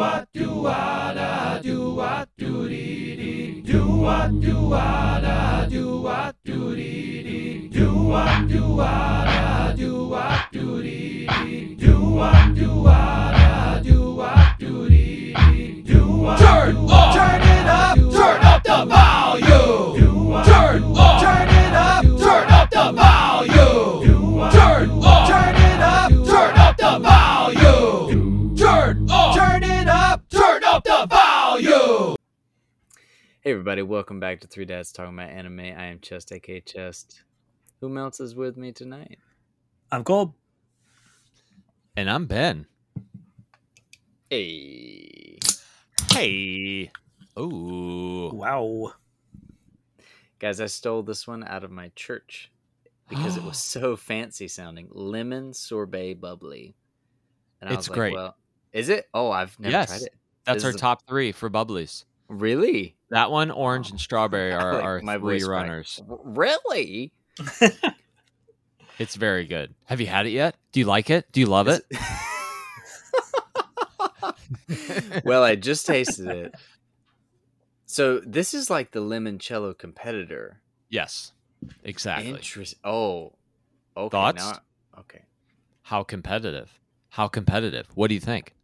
what do what do what do dee dee. Do what do what do what do dee dee. Do what do what do what do dee dee. Do what do what do what do dee dee. Do what turn it up, turn up the volume. Turn it up, turn up the volume. Turn it up, turn up the volume. Turn it up, turn up the volume. Hey everybody, welcome back to Three Dads Talking About Anime. I am Chest, aka Chest. Who else is with me tonight? I'm Cole. And I'm Ben. Hey. Hey. Ooh. Wow. Guys, I stole this one out of my church because it was so fancy sounding. Lemon sorbet bubbly. And I It's was like, great. well, is it? Oh, I've never tried it. That's This our is top three for bubblies. Really? That one, orange, and strawberry are Like our my three voice crack. runners. Really? It's very good. Have you had it yet? Do you like it? Do you love it? Well, I just tasted it. So this is like the limoncello competitor. Yes, exactly. Interesting. Oh, okay. Thoughts? Now, okay. How competitive? How competitive? What do you think?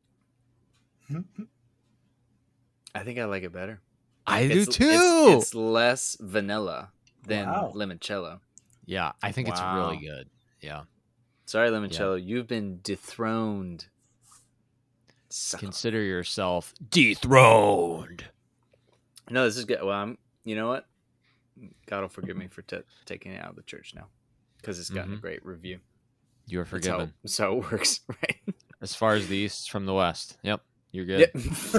I think I like it better. I do too. It's less vanilla than Wow. limoncello. Yeah, I think it's Wow. really good. Yeah. Sorry, limoncello, you've been dethroned. Suck. Consider yourself dethroned. No, this is good. Well, you know what? God will forgive me for taking it out of the church now because it's gotten a great review. You're forgiven. That's how it works, right? As far as the east from the west. Yep, you're good.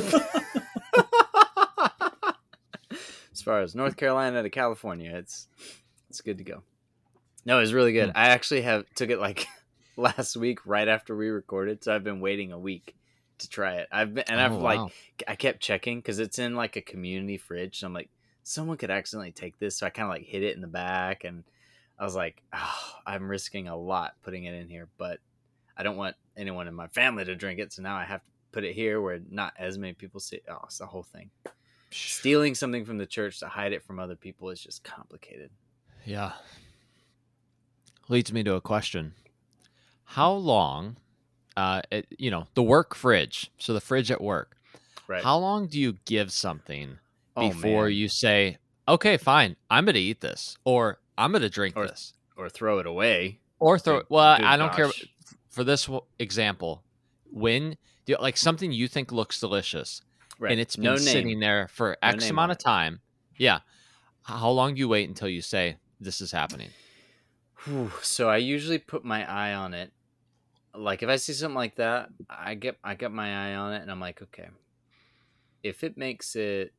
As far as North Carolina to California, it's good to go. No, it's really good. I actually took it like last week right after we recorded, so I've been waiting a week to try it. I kept checking because it's in like a community fridge. So I'm like, someone could accidentally take this, so I kind of like hid it in the back, and I was like, oh, I'm risking a lot putting it in here, but I don't want anyone in my family to drink it, so now I have to put it here where not as many people see it. Oh, it's the whole thing. Stealing something from the church to hide it from other people is just complicated. Yeah. Leads me to a question. How long, the work fridge, so the fridge at work, Right. how long do you give something Oh, before man. you say, okay, fine, I'm going to eat this, or I'm going to drink this, Or throw it away. or throw it? Well, Good I don't care. gosh. For this example, when, like something you think looks delicious, Right. and it's been No sitting name. there for No X name amount on of time, yeah. How long do you wait until you say, this is happening? Whew. So I usually put my eye on it. Like if I see something like that, I get my eye on it, and I'm like, okay, if it makes it,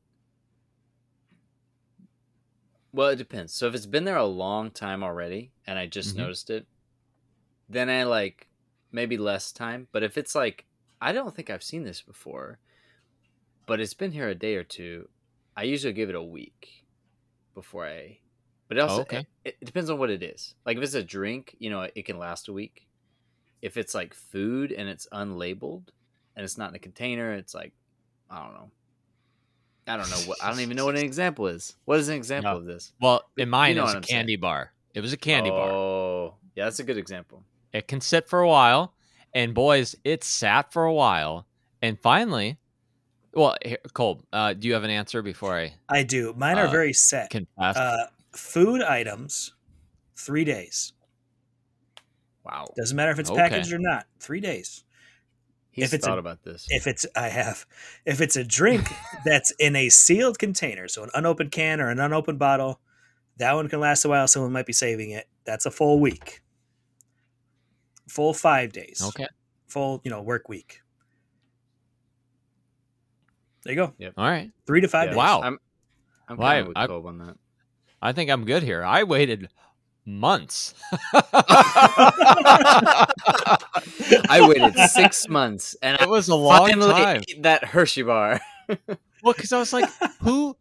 well, it depends. So if it's been there a long time already, and I just noticed it, then I like maybe less time. But if it's like, I don't think I've seen this before, but it's been here a day or two, I usually give it a week before I. But it also, okay. it depends on what it is. Like if it's a drink, it can last a week. If it's like food and it's unlabeled and it's not in a container, it's like, I don't know. I don't even know what an example is. What is an example of this? Well, in mine, know it was what a I'm saying. candy bar. It was a candy bar. Oh, yeah, that's a good example. It can sit for a while, and boys, it sat for a while, and finally, well, here, Cole, do you have an answer before I do. Mine are very set. confess? Food items, 3 days. Wow. Doesn't matter if it's Okay. packaged or not. 3 days. He's if it's thought a- about this. If it's a drink that's in a sealed container, so an unopened can or an unopened bottle, that one can last a while. Someone might be saving it. That's a full week. Full 5 days. Okay. Full, work week. There you go. All right. 3 to 5 Yeah. days. Wow. I'm Well, kind of with Cove on that. I think I'm good here. I waited months. I waited 6 months, and It was a long finally time. ate that Hershey bar. Well, because I was like, who?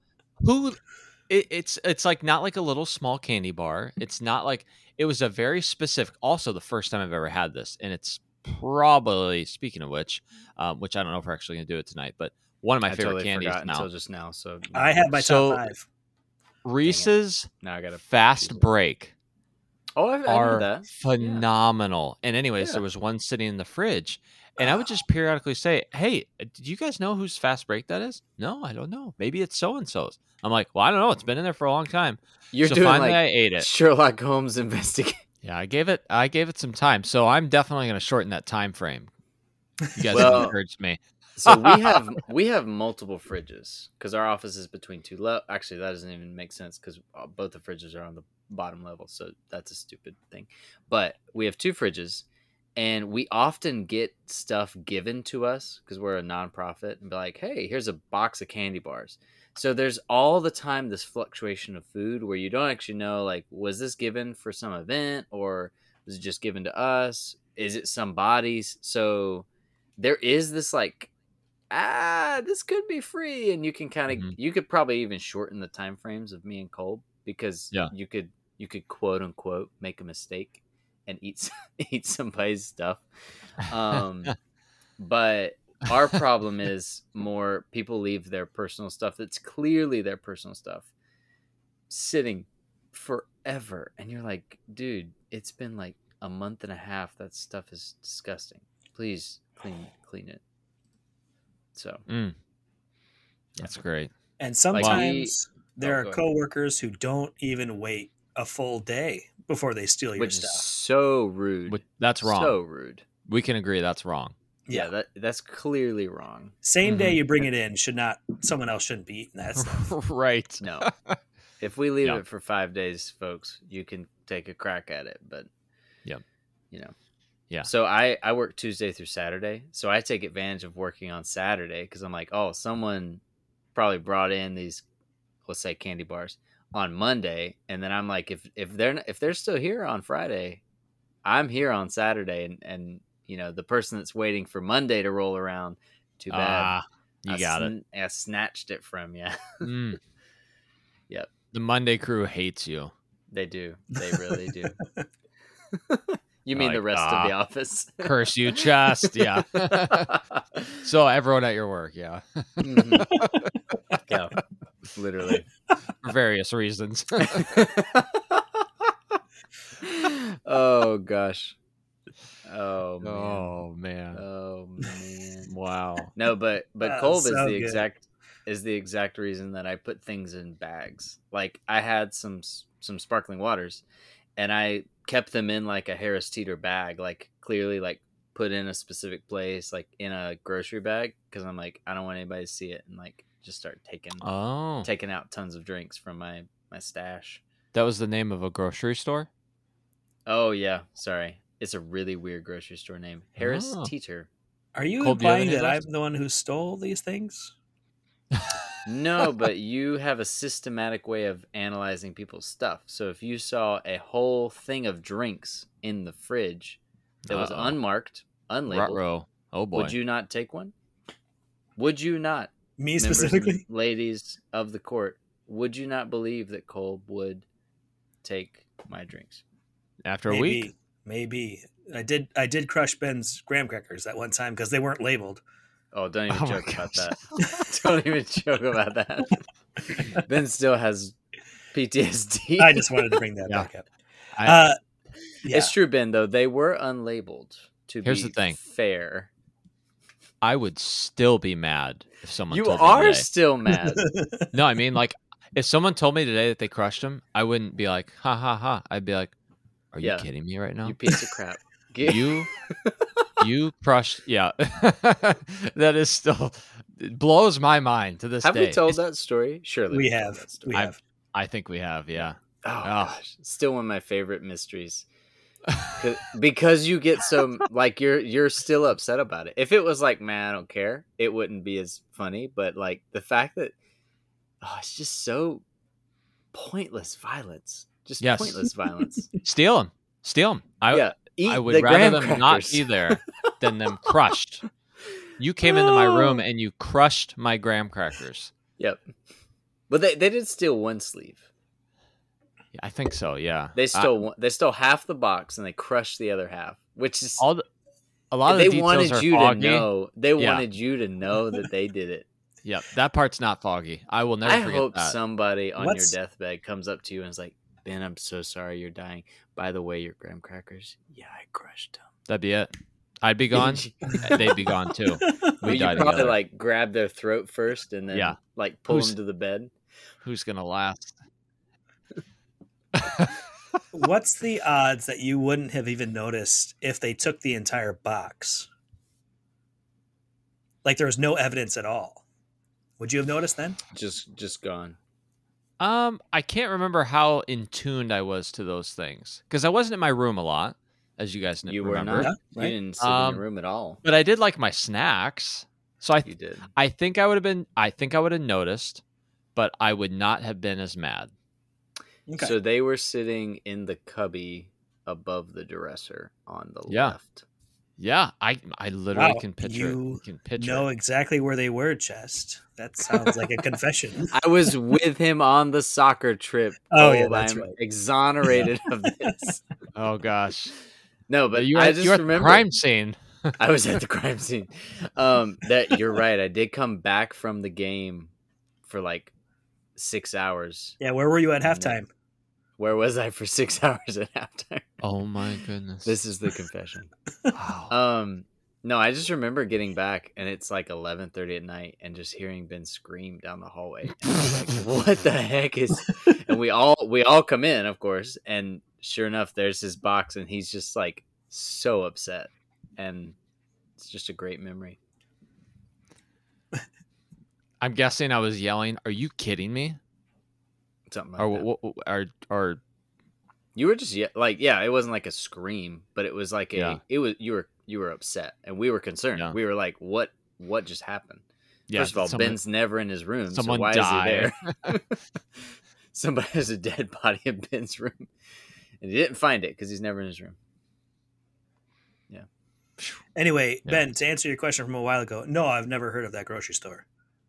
It's like not like a little small candy bar. It's not like, it was a very specific. Also, the first time I've ever had this, and it's probably, speaking of which I don't know if we're actually going to do it tonight, but one of my I favorite totally candies forgot now. until just now. So I have my So- top 5. Reese's now I got to Fast Break Oh, I knew are that. phenomenal. And anyways, Yeah. there was one sitting in the fridge, and I would just periodically say, "Hey, did you guys know whose Fast Break that is?" "No, I don't know. Maybe it's so and so's." I'm like, "Well, I don't know. It's been in there for a long time." You're So doing finally, like I ate it. Sherlock Holmes investigate. Yeah, I gave it some time. So I'm definitely going to shorten that time frame. You guys Well- have encouraged me. So we have multiple fridges because our office is between two levels. Actually, that doesn't even make sense because both the fridges are on the bottom level. So that's a stupid thing. But we have 2 fridges, and we often get stuff given to us because we're a nonprofit and be like, "Hey, here's a box of candy bars." So there's all the time this fluctuation of food where you don't actually know, like, was this given for some event or was it just given to us? Is it somebody's? So there is this like, this could be free, and you can kind of Mhm. you could probably even shorten the time frames of me and Cole because Yeah. you could quote unquote make a mistake and eat somebody's stuff. But our problem is more people leave their personal stuff that's clearly their personal stuff sitting forever, and you're like, dude, it's been like a month and a half. That stuff is disgusting. Please clean it. So Mm. That's great. And Like, sometimes there Oh, are go ahead. coworkers who don't even wait a full day before they steal your which is stuff. so rude. That's wrong. So rude. We can agree that's wrong. Yeah, that's clearly wrong. Same day Mhm. you bring it in, someone else shouldn't be eating that stuff. Right. No. If we leave Yeah. it for 5 days, folks, you can take a crack at it. But, Yep. Yeah. So I work Tuesday through Saturday. So I take advantage of working on Saturday because I'm like, oh, someone probably brought in these, let's say, candy bars on Monday. And then I'm like, if they're still here on Friday, I'm here on Saturday. And the person that's waiting for Monday to roll around, too bad. You got it. I snatched it from you. Mm. Yep. The Monday crew hates you. They do. They really do. You mean the Like, rest of the office? Curse you, chest. Yeah. So everyone at your work, yeah, Mhm. Yeah, literally. for various reasons. Oh gosh. Oh man. Oh man. Oh man. Wow. No, but Oh, Kolb so good. is the exact reason that I put things in bags. Like I had some sparkling waters, and I kept them in like a Harris Teeter bag, like clearly like put in a specific place, like in a grocery bag, because I'm like, I don't want anybody to see it and like just start taking out tons of drinks from my stash. That was the name of a grocery store? Oh yeah, sorry, it's a really weird grocery store name, Harris Oh. Teeter. Are you Cole, do you have implying any that left? I'm the one who stole these things? No, but you have a systematic way of analyzing people's stuff. So if you saw a whole thing of drinks in the fridge that was Uh-oh. unmarked, unlabeled, Ruh-roh. Oh boy. would you not take one? Would you not, Me members and specifically? ladies of the court, would you not believe that Kolb would take my drinks? After a week? Maybe. I did crush Ben's graham crackers that one time because they weren't labeled. Oh, don't even Oh my joke about gosh. that. Don't even joke about that. Ben still has PTSD. I just wanted to bring that Yeah. back up. I- Yeah. It's true, Ben, though. They were unlabeled, to Here's be the thing. fair. I would still be mad if someone You told me are today. still mad. No, I mean, like, if someone told me today that they crushed him, I wouldn't be like, ha ha ha. I'd be like, are you Yeah. kidding me right now? You piece of crap. You crushed. Yeah. That is still, it blows my mind to this Have day. we told that story? Surely we we've told have. that story. We have. I think we have, yeah. Oh, Oh. gosh. Still one of my favorite mysteries. Because you get so like you're still upset about it. If it was like, man, I don't care, it wouldn't be as funny. But like the fact that it's just so pointless violence. Just Yes. pointless violence. Steal him. Yeah. Eat I the would rather graham them not crackers. be there than them crushed. You came into my room and you crushed my graham crackers. Yep. But they did steal one sleeve. Yeah, I think so. Yeah. They stole half the box and they crushed the other half, which is all the a lot of they the details wanted are you foggy. to know. They Yeah. wanted you to know that they did it. Yep, that part's not foggy. I will never I forget hope that. somebody on What's- your deathbed comes up to you and is like, "Ben, I'm so sorry you're dying. By the way, your graham crackers, yeah, I crushed them." That'd be it. I'd be gone. They'd be gone too. We you die probably together. like grab their throat first and then Yeah. like pull Who's- them to the bed. Who's gonna last? What's the odds that you wouldn't have even noticed if they took the entire box? Like there was no evidence at all. Would you have noticed then? Just gone. I can't remember how in tuned I was to those things because I wasn't in my room a lot, as you guys You were remember. not. Yeah, right. You didn't sit in your room at all. But I did like my snacks, so You did. I think I would have been. I think I would have noticed, but I would not have been as mad. Okay. So they were sitting in the cubby above the dresser on the Yeah. left. Yeah, I literally Wow, can picture you it. Can picture know it. exactly where they were, Chest. That sounds like a confession. I was with him on the soccer trip. Oh, yeah, Cole. that's I'm right. exonerated of this. Oh gosh, No, but you're I at just the remember crime scene. I was at the crime scene. That you're right. I did come back from the game for like 6 hours. Yeah, where were you at halftime? Where was I for 6 hours at halftime? Oh my goodness. This is the confession. Wow. No, I just remember getting back and it's like 11:30 at night and just hearing Ben scream down the hallway. And I was like, what the heck is? And we all come in, of course, and sure enough, there's his box, and he's just like so upset, and it's just a great memory. I'm guessing I was yelling. Are you kidding me? Something like that. Or You were just yeah, it wasn't like a scream, but it was like Yeah. you were upset, and we were concerned. Yeah. We were like, what just happened? yeah, First of all, someone- Ben's never in his room, so someone why died. is he there? Somebody has a dead body in Ben's room, and he didn't find it because he's never in his room. Anyway, Yeah. Ben, to answer your question from a while ago, no, I've never heard of that grocery store.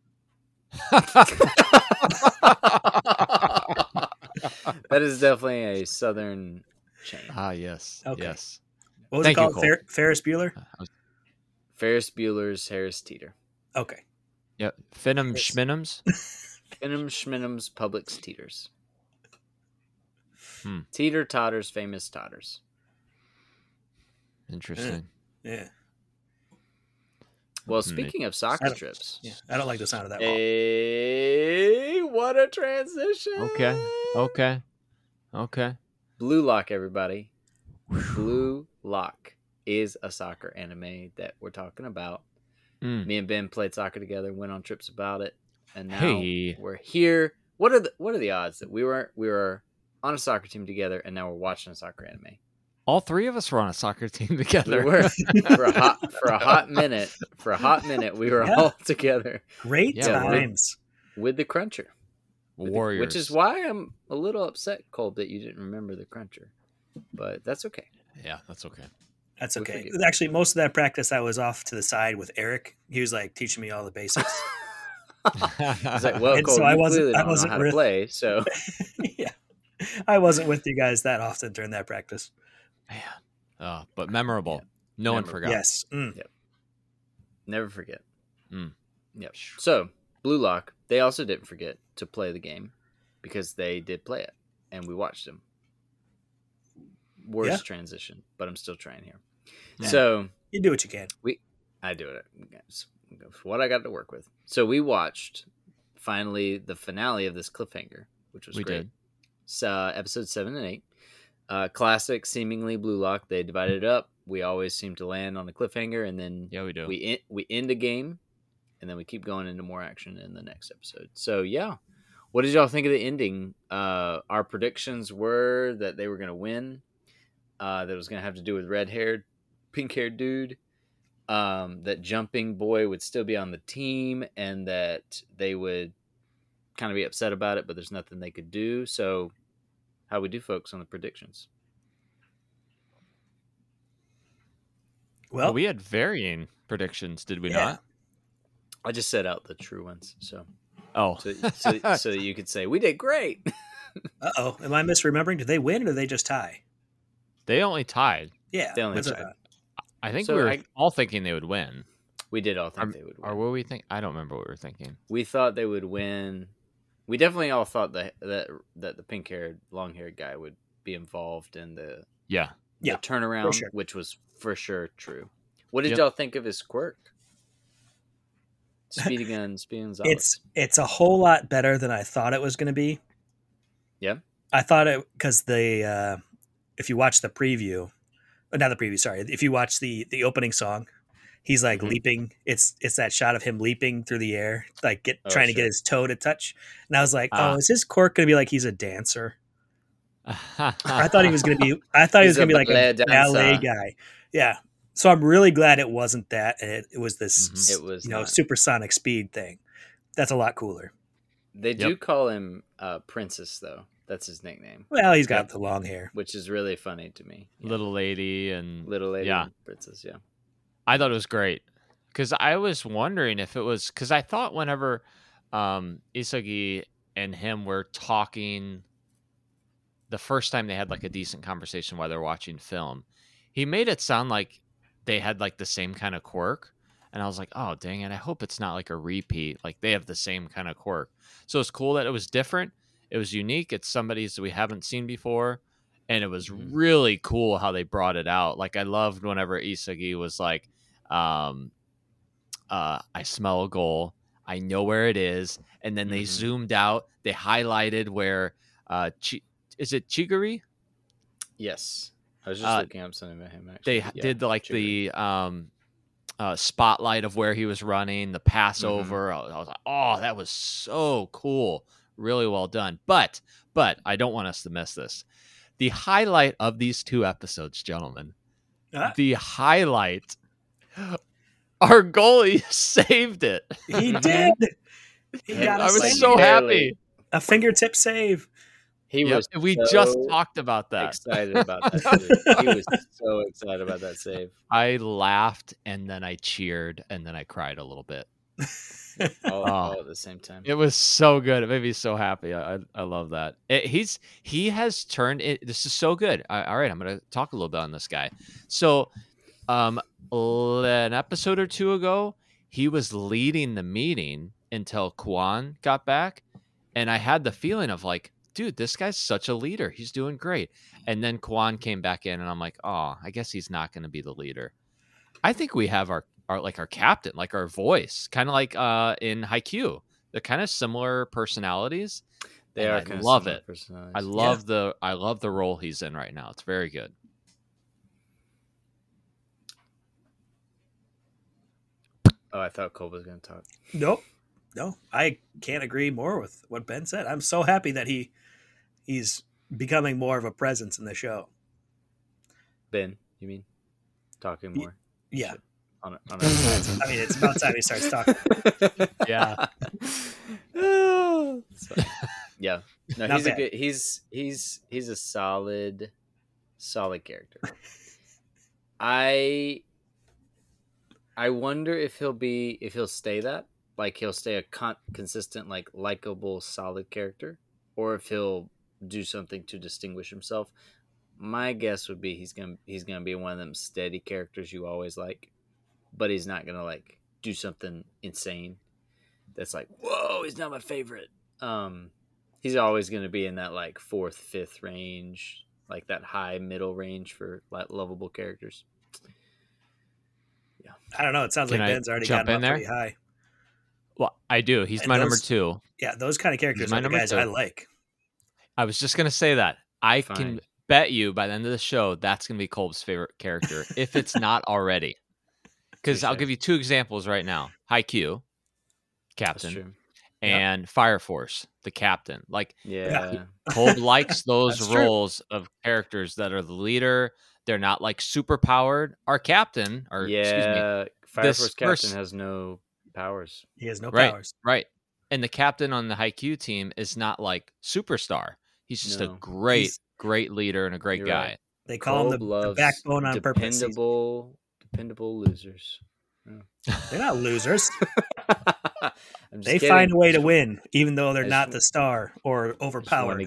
That is definitely a southern chain. Ah, yes. Okay. Yes. What was Thank it you, called? Cole. Ferris Bueller? Ferris Bueller's Harris Teeter. Okay. Yep. Finum Yes. Schminums. Finum Schminum's Publix Teeters. Hmm. Teeter Totters, famous Totters. Interesting. Yeah. Well, Hmm. speaking of I soccer don't- trips, Yeah. I don't like the sound of that. ball. hey, what a transition! Okay. Blue Lock, everybody. Blue Lock is a soccer anime that we're talking about. Mm. Me and Ben played soccer together, went on trips about it, and now Hey. we're here. What are the odds that we were on a soccer team together, and now we're watching a soccer anime? All three of us were on a soccer team We together. were for a hot minute. For a hot minute, we were Yeah. all together Great Yeah, we're- times. with the Cruncher. Warriors. Which is why I'm a little upset, Cole, that you didn't remember the Cruncher. But that's okay. Yeah, that's okay. That's We okay. forgive. Actually, most of that practice, I was off to the side with Eric. He was like teaching me all the basics. It's like, well, And Cole, so I you wasn't- clearly I don't know wasn't how to really- play, so Yeah. I wasn't with you guys that often during that practice. Man. But memorable. No one Memorable. forgot. Yes. never forget. Mm. Yep. So, Blue Lock, they also didn't forget to play the game because they did play it, and we watched them. Worst Yeah. transition, but I'm still trying here. Yeah. So, You do what you can. I do it. It's what I got to work with. So we watched finally the finale of this cliffhanger, which was We great. did. So episode 7 and 8, classic, seemingly Blue Lock. They divided it up. We always seem to land on a cliffhanger, and then Yeah, we do. we end a game, and then we keep going into more action in the next episode. So yeah, what did y'all think of the ending? Our predictions were that they were going to win. That it was going to have to do with red-haired, pink-haired dude. That jumping boy would still be on the team, and that they would kind of be upset about it, but there's nothing they could do. So, how we do, folks, on the predictions? Well, we had varying predictions, did we Yeah. not? I just set out the true ones, so Oh, so that you could say we did great. uh-oh. Am I misremembering? Did they win or did they just tie? they only tied. Yeah. They only that's what I tied. thought. I think So we were all thinking they would win. We did all think they would win. Or were we think? I don't remember what we were thinking. We thought they would win. We definitely all thought that the pink-haired, long-haired guy would be involved in the turnaround, sure. which was for sure true. What did Yep. y'all think of his quirk? Speedy Gonzalez. It's a whole lot better than I thought it was going to be. Yeah. I thought it because if you watch the preview, not the preview, sorry, if you watch the opening song, he's like leaping. It's that shot of him leaping through the air, like trying to get his toe to touch. And I was like, is his quirk going to be like he's a dancer? I thought he was going to be. I thought he was going to be like a ballet guy. Yeah. So I'm really glad it wasn't that, and it was this, It was supersonic speed thing. That's a lot cooler. They do call him Princess, though. That's his nickname. Well, he's got the long hair, which is really funny to me. Yeah. Little lady and Princess. Yeah, I thought it was great because I was wondering if it was because I thought whenever Isagi and him were talking the first time they had like a decent conversation while they're watching film, he made it sound like they had like the same kind of quirk. And I was like, oh, dang it. I hope it's not like a repeat. Like they have the same kind of quirk. So it's cool that it was different. It was unique. It's somebody's we haven't seen before. And it was really cool how they brought it out. Like I loved whenever Isagi was like, I smell a goal. I know where it is. And then they zoomed out. They highlighted where, is it Chiguri? Yes. I was just looking up something about him, actually. They did like Chiguri. The spotlight of where he was running, the Passover. I was like, oh, that was so cool. Really well done. But I don't want us to miss this. The highlight of these 2 episodes, gentlemen, the highlight, our goalie saved it. He did. I was so happy. A fingertip save. He was. We just talked about that. Excited about that. He was so excited about that save. I laughed and then I cheered and then I cried a little bit. all at the same time. It was so good. It made me so happy. I love that. He has turned it. This is so good. All right, I'm going to talk a little bit on this guy. So, an episode or 2 ago, he was leading the meeting until Kwan got back, and I had the feeling of like, dude, this guy's such a leader. He's doing great. And then Kwan came back in, and I'm like, oh, I guess he's not going to be the leader. I think we have our captain, like our voice, kind of like in Haikyuu. They're kind of similar personalities. They are. I love it. I love the role he's in right now. It's very good. Oh, I thought Cole was going to talk. Nope. No, I can't agree more with what Ben said. I'm so happy that he's becoming more of a presence in the show. Ben, you mean talking more? Yeah. I mean, it's about time he starts talking. Yeah. Yeah. No, Not he's bad. a good. He's a solid character. I wonder if he'll stay that. Like he'll stay a consistent, like likable, solid character, or if he'll do something to distinguish himself. My guess would be he's gonna be one of them steady characters you always like, but he's not gonna like do something insane. That's like, whoa, he's not my favorite. He's always gonna be in that like 4th, 5th range, like that high middle range for like lovable characters. Yeah, I don't know. It sounds like Ben's already gotten up pretty high. Well, I do. He's my number 2. Yeah, those kind of characters are the guys I like. I was just going to say that. I can bet you by the end of the show, that's going to be Kolb's favorite character, if it's not already. Because I'll give you 2 examples right now. Haikyuu, captain, and Fire Force, the captain. Like, Kolb likes those roles of characters that are the leader. They're not like super powered. Our captain, or excuse me, Fire Force captain has no powers. He has no powers. Right. And the captain on the Haikyuu team is not like superstar. He's just a great leader and a great guy. Right. They call him the backbone on purpose. Dependable losers. Oh. They're not losers. They find a way to win, even though they're not the star or overpowered.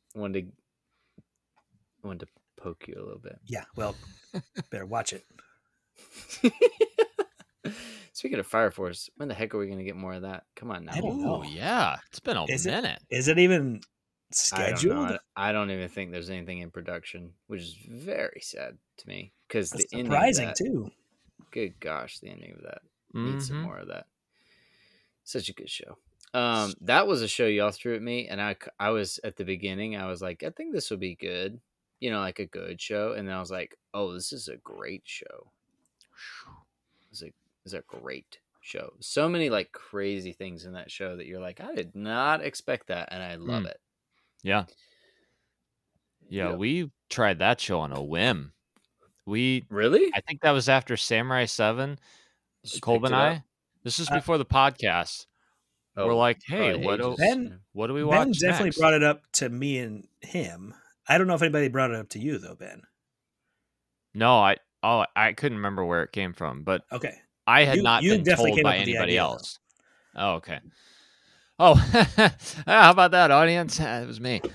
Wanted to poke you a little bit. Yeah, well, better watch it. Speaking of Fire Force, when the heck are we going to get more of that? Come on now. I don't know. Oh yeah, it's been a Is minute. it even I don't scheduled? know. I don't even think there's anything in production, which is very sad to me because the That's ending surprising of that, too. good gosh, the ending of that needs some Mhm. more of that. Such a good show. That was a show y'all threw at me, and I was at the beginning. I was like, I think this will be good, like a good show, and then I was like, oh, this is a great show. It's a great show. So many like crazy things in that show that you're like, I did not expect that, and I love it. Yeah. Yeah, Yep. we tried that show on a whim. Really? I think that was after Samurai 7. Just Kolb picked and it up? I. This is Uh, before the podcast. We're Oh, like, hey, probably what do, ages. Ben- what do we Ben watch definitely next? brought it up to me and him. I don't know if anybody brought it up to you though, Ben. No, I couldn't remember where it came from, but Okay. I had You- not you been definitely told came up by with the anybody idea, though. else. Oh, okay. Oh, how about that, audience? It was me.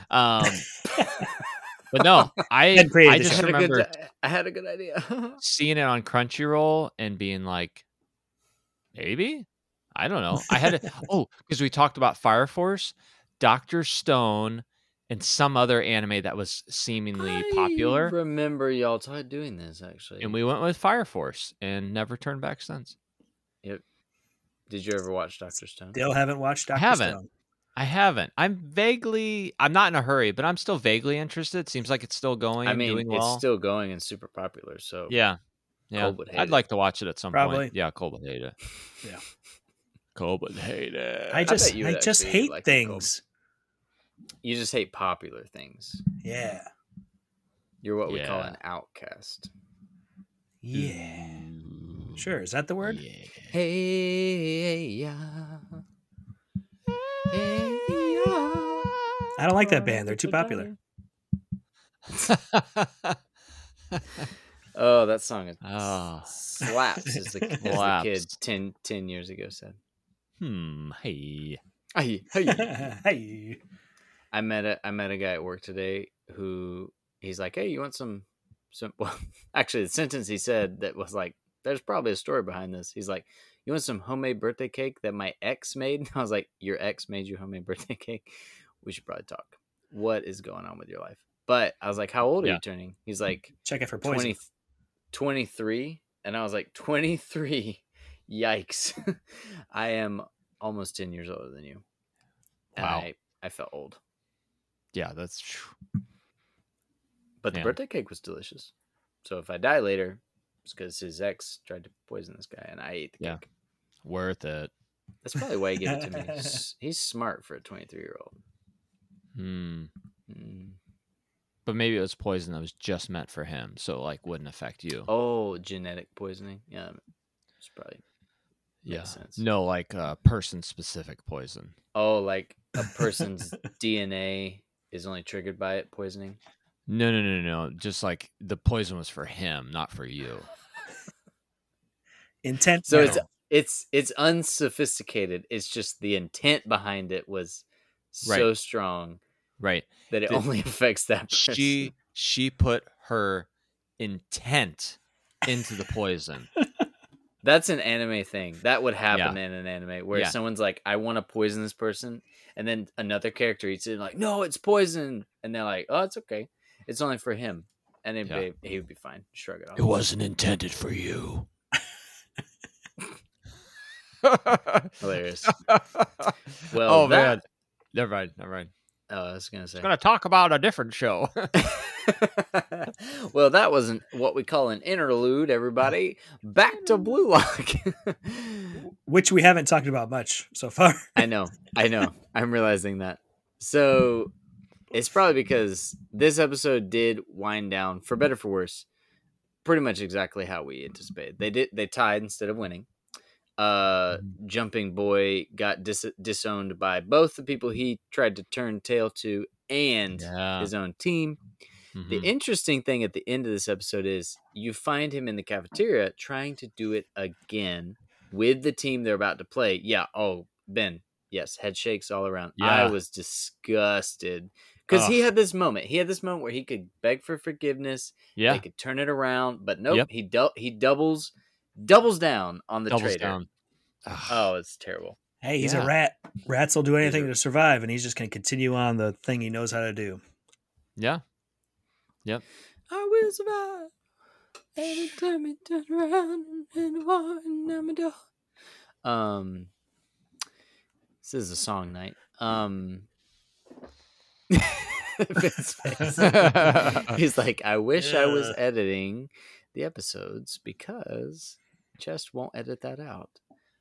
But no, I Ben created the just show. remember I had a good idea. seeing it on Crunchyroll and being like, maybe? I don't know. I had to, because we talked about Fire Force, Dr. Stone, and some other anime that was seemingly popular. I remember y'all doing this actually. And we went with Fire Force and never turned back since. Yep. Did you ever watch Dr. Stone? Still haven't watched Dr. haven't. Stone. I haven't. I'm not in a hurry, but I'm still vaguely interested. Seems like it's still going I and mean, doing well. it's still going and super popular. So Yeah. Cole would hate I'd it. like to watch it at some Probably. point. Yeah, Cole would hate it. Yeah. Cole would hate it. I just bet you would actually hate like it, Cole. things. You just hate popular things. Yeah. You're what we call Yeah. an outcast. Yeah. Ooh. Sure. Is that the word? Yeah. Hey, yeah. Hey, yeah. I don't like that band. They're too popular. Oh, that song is Oh. slaps, as the kid Slaps. 10 years ago said. Hey. Hey. Hey. I met a guy at work today who he's like, hey, you want some well, actually the sentence he said that was like, there's probably a story behind this. He's like, you want some homemade birthday cake that my ex made? I was like, your ex made you homemade birthday cake? We should probably talk. What is going on with your life? But I was like, how old are you turning? He's like, Check it for poison. 23. And I was like, 23? Yikes. I am almost 10 years older than you. And Wow. I felt old. Yeah, that's But the Man. birthday cake was delicious. So if I die later, it's because his ex tried to poison this guy and I ate the Yeah. cake. worth it. That's probably why he gave it to me. He's smart for a 23-year-old. But maybe it was poison that was just meant for him, so like wouldn't affect you. Oh, genetic poisoning. Yeah, it's probably yeah. makes sense. No, like person specific poison. Oh, like a person's DNA is only triggered by it poisoning. No. Just like the poison was for him, not for you. Intent. So metal. it's unsophisticated. It's just the intent behind it was so strong Right. that it only affects that person. She put her intent into the poison. That's an anime thing. That would happen in an anime where Yeah. someone's like, I want to poison this person. And then another character eats it and like, no, it's poison. And they're like, oh, it's okay. It's only for him. And he would be fine. Shrug it off. It wasn't intended for you. Hilarious. Well, man. Never mind. I was going to say. I'm going to talk about a different show. Well, that wasn't what we call an interlude, everybody. Back to Blue Lock. Which we haven't talked about much so far. I know. I'm realizing that. So it's probably because this episode did wind down, for better or for worse, pretty much exactly how we anticipated. They tied instead of winning. Jumping Boy got disowned by both the people he tried to turn tail to and his own team. The interesting thing at the end of this episode is you find him in the cafeteria trying to do it again with the team they're about to play. Yeah. Oh, Ben. Yes. Head shakes all around. Yeah. I was disgusted Because he had this moment. He had this moment where he could beg for forgiveness. Yeah. They could turn it around, but nope. Yep. He doubles down on the Doubles traitor. down. Oh, it's terrible. Hey, he's Yeah. a rat. Rats will do anything He's a- to survive, and he's just going to continue on the thing he knows how to do. Yeah. I will survive. Every time he turn around and walk down my door. This is a song night. Vince face. He's like, I wish I was Yeah. editing the episodes because Chest won't edit that out.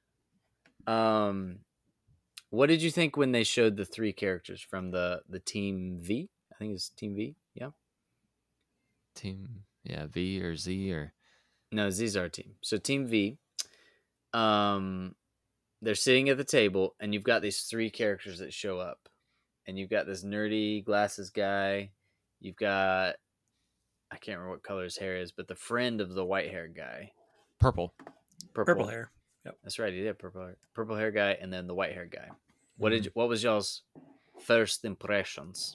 What did you think when they showed the three characters from the Team V? I think it's Team V. Yeah. Team, V or Z or No, Z's our team. So Team V. They're sitting at the table, and you've got these three characters that show up, and you've got this nerdy glasses guy. You've got, I can't remember what color his hair is, but the friend of the white haired guy, purple. Purple hair. That's right, he did purple hair guy, and then the white hair guy. What was y'all's first impressions?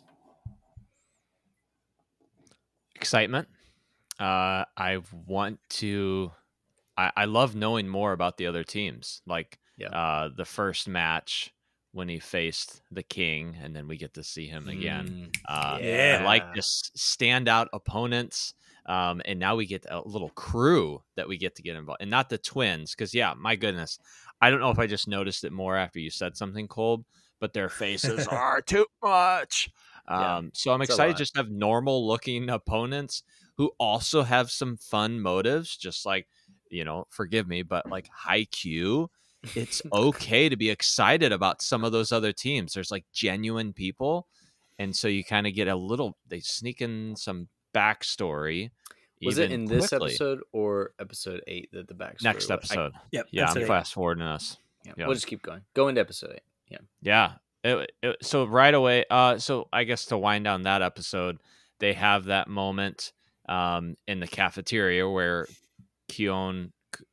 Excitement. I want to. I love knowing more about the other teams. Like the first match when he faced the king, and then we get to see him again. Yeah. I like this standout opponents. And now we get a little crew that we get to get involved, and not the twins. Because my goodness, I don't know if I just noticed it more after you said something, Kolb, but their faces are too much. So I'm excited just to have normal looking opponents who also have some fun motives, just like, forgive me, but like Haikyuu, it's okay to be excited about some of those other teams. There's like genuine people. And so you kind of get they sneak in some backstory. Was it in this quickly. episode or episode 8 that the backstory Next was? episode? Yep. Yeah, episode I'm 8. fast forwarding us. Yeah. We'll just keep going. Go into episode 8. Yeah. So right away, so I guess to wind down that episode, they have that moment in the cafeteria where Hakuna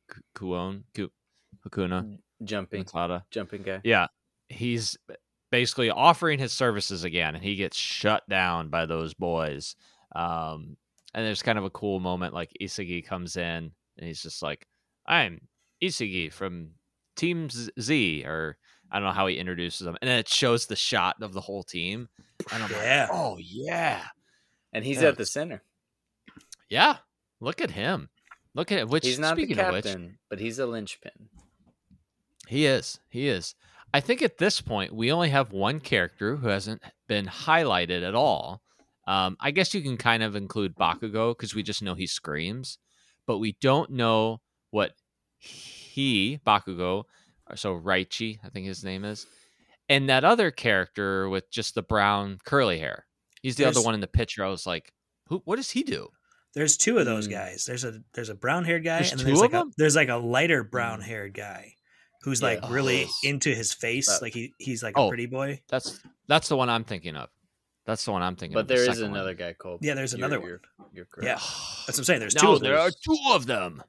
Jumping Matata. guy. Yeah, he's basically offering his services again, and he gets shut down by those boys. And there's kind of a cool moment, like Isagi comes in, and he's just like, "I'm Isagi from Team Z," or I don't know how he introduces them, and then it shows the shot of the whole team, and I'm Yeah. like, "Oh yeah, And he's Yeah. at the center. yeah." Look at him. Look at it. Which He's not the speaking of which, captain, but he's a linchpin. He is. I think at this point, we only have one character who hasn't been highlighted at all. I guess you can kind of include Bakugo because we just know he screams, but we don't know what Bakugo, so Raichi, I think his name is, and that other character with just the brown curly hair. He's the other There's- one in the picture. I was like, what does he do? There's two of those Mm. guys. There's a brown haired guy, There's and then two of them? there's like a lighter brown haired guy who's Yeah. like really Oh. into his face. But- Like he's like Oh. a pretty boy. That's the one I'm thinking of. That's the one I'm thinking But of. the there is second one. another guy called. Yeah, there's another one. You're correct. Yeah. That's what I'm saying. There's two No, of there are those. two of them.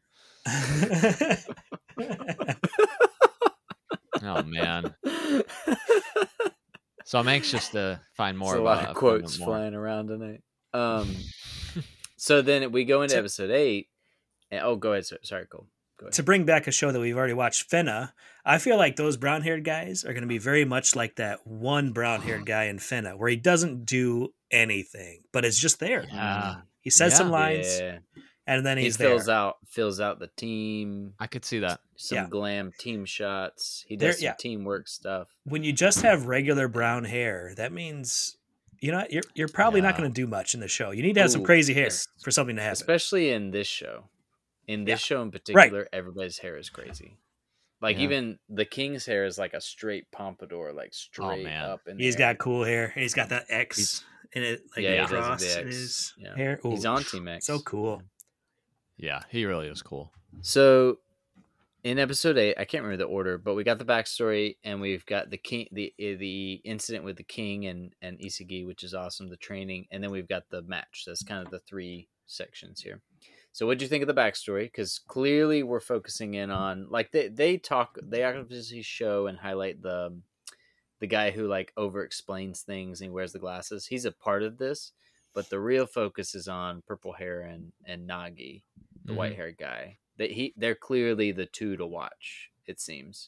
Oh man. So I'm anxious to find more. There's a lot about of quotes more. flying around tonight. So then we go into To- episode 8. And, go ahead. Sorry, Cole. Go ahead. To bring back a show that we've already watched, Finna, I feel like those brown haired guys are going to be very much like that one brown haired guy in Finna, where he doesn't do anything, but it's just there. Yeah, He says Yeah. some lines, Yeah. and then He he's fills there. out the team. I could see that. Some Yeah. glam team shots. He There- does some yeah. teamwork stuff. When you just have regular brown hair, that means you're probably not Yeah. going to do much in the show. You need to have some Ooh, crazy hair es- for something to happen. Especially in this show. In this Yeah. show in particular, everybody's hair is crazy. Like Yeah. even the king's hair is like a straight pompadour, like straight man. up. In He's there. got cool hair, and he's got that X He's- in it, like Yeah, a he does have cross the in X. his Yeah. hair. He's Ooh, on Team X. So cool. Yeah, he really is cool. So in episode 8, I can't remember the order, but we got the backstory and we've got the king, the incident with the king and Isagi, which is awesome, the training, and then we've got the match. That's kind of the 3 sections here. So what do you think of the backstory? Because clearly we're focusing in on, like, they obviously show and highlight the the guy who like over explains things and he wears the glasses. He's a part of this, but the real focus is on purple hair and Nagi, the Mhm. white haired guy. They're clearly the two to watch, it seems.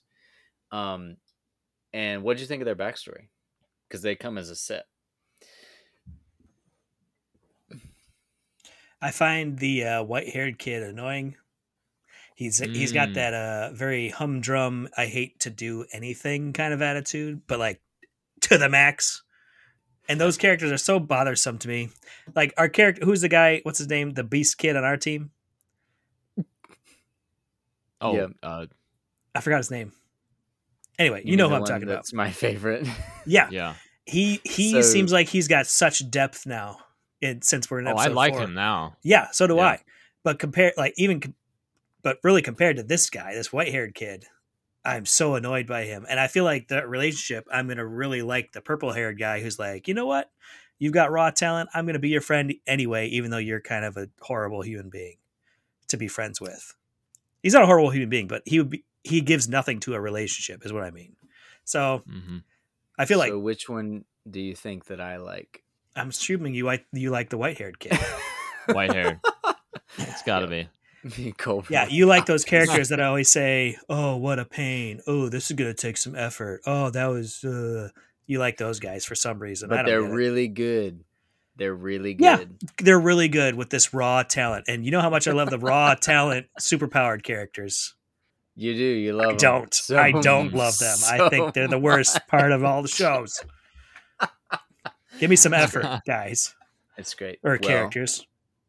And what did you think of their backstory? Because they come as a set. I find the white-haired kid annoying. He's got that very humdrum, I hate to do anything kind of attitude, but like to the max. And those characters are so bothersome to me. Like our character, who's the guy? What's his name? The Beast Kid on our team. Oh, Yeah. I forgot his name. Anyway, you mean know who the I'm one talking about. That's my favorite. Yeah, yeah. he So- seems like he's got such depth now. Since we're in Oh, episode I like 4. him now. Yeah, so do Yeah. I. But but really compared to this guy, this white-haired kid, I'm so annoyed by him. And I feel like the relationship, I'm going to really like the purple-haired guy who's like, you know what? You've got raw talent. I'm going to be your friend anyway, even though you're kind of a horrible human being to be friends with. He's not a horrible human being, but he gives nothing to a relationship is what I mean. So Hmm. I feel like So which one do you think that I like? I'm assuming you like the white-haired kid. White hair. It's got to be. Cobra. Yeah, you like those characters that always say, "Oh, what a pain! Oh, this is gonna take some effort. Oh, that was." You like those guys for some reason. I But don't they're get it. really good. They're really Yeah. good. They're really good with this raw talent, and you know how much I love the raw talent, superpowered characters. You do. You love I don't. them. I don't love them. I think they're the worst part of all the shows. Give me some effort, guys, It's great. or Well, characters.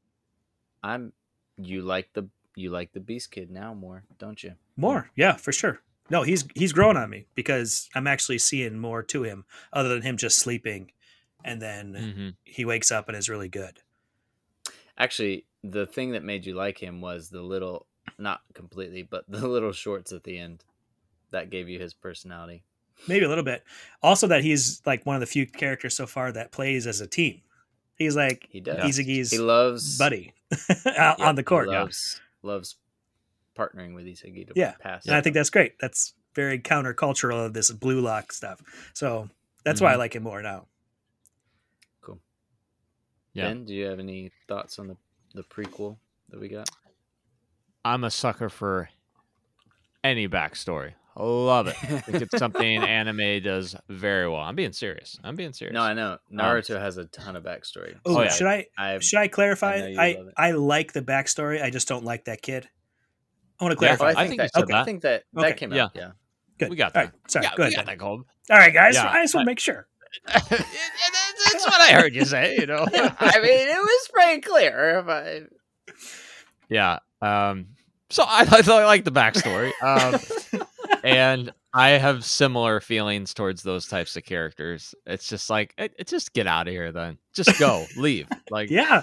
You like the Beast Kid now more, don't you? More, yeah, for sure. No, he's grown on me because I'm actually seeing more to him other than him just sleeping, and then Hmm. he wakes up and is really good. Actually, the thing that made you like him was the little, not completely, but the little shorts at the end that gave you his personality. Maybe a little bit. Also, that he's like one of the few characters so far that plays as a team. He's like He does. Izagi's He loves buddy yeah, on the court. He Yeah, loves partnering with Isagi to Yeah. pass. and I think that's great. That's very countercultural of this blue lock stuff. So that's why I like him more now. Cool. Yeah. Ben, do you have any thoughts on the prequel that we got? I'm a sucker for any backstory. I love it. I think it's something anime does very well. I'm being serious. No, I know Naruto has a ton of backstory. Oh, Oh, yeah. should I I clarify? I know you I love it. I like the backstory. I just don't like that kid. I want to Yeah, clarify. I think you said okay. that. I think that Okay. came Yeah. out. Yeah. Good. we got All that. right. Sorry. Yeah, Go we ahead. got that, Colb. All right, guys. Yeah. I just want to make sure. That's what I heard you say. You know. I mean, it was pretty clear. Yeah. So I like the backstory. And I have similar feelings towards those types of characters. It's just like, just get out of here then. Just go, leave. Like, Yeah.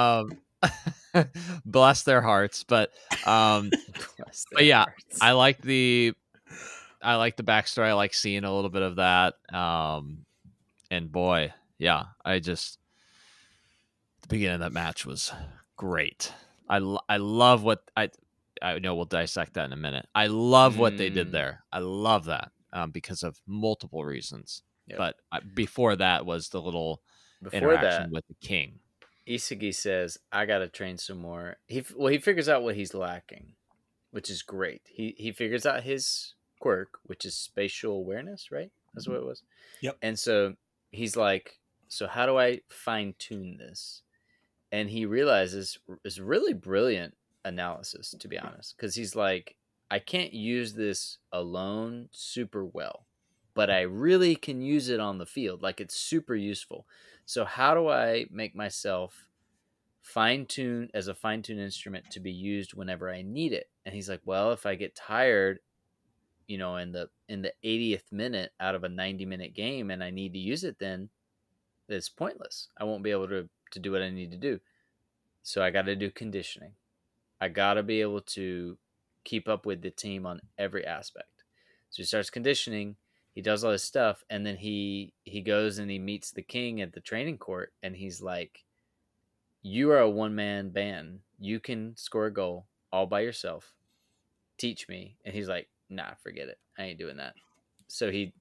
bless their hearts. But yeah, I like the backstory. I like seeing a little bit of that. And boy, yeah, the beginning of that match was great. I love what I know we'll dissect that in a minute. I love what they did there. I love that because of multiple reasons. Yep. But before that was the little Before interaction that, with the king. Isagi says, "I gotta train some more." He figures out what he's lacking, which is great. He figures out his quirk, which is spatial awareness, right? That's what it was. Yep. And so he's like, "So how do I fine tune this?" And he realizes it's really brilliant analysis, to be honest, because he's like, "I can't use this alone super well, but I really can use it on the field. Like it's super useful. So how do I make myself fine-tune as a fine-tune instrument to be used whenever I need it?" And he's like, "Well, if I get tired, in the 80th minute out of a 90-minute game and I need to use it, then it's pointless. I won't be able to do what I need to do. So I got to do conditioning. I got to be able to keep up with the team on every aspect." So he starts conditioning. He does all this stuff, and then he goes and he meets the king at the training court, and he's like, "You are a one-man band. You can score a goal all by yourself. Teach me." And he's like, "Nah, forget it. I ain't doing that." So he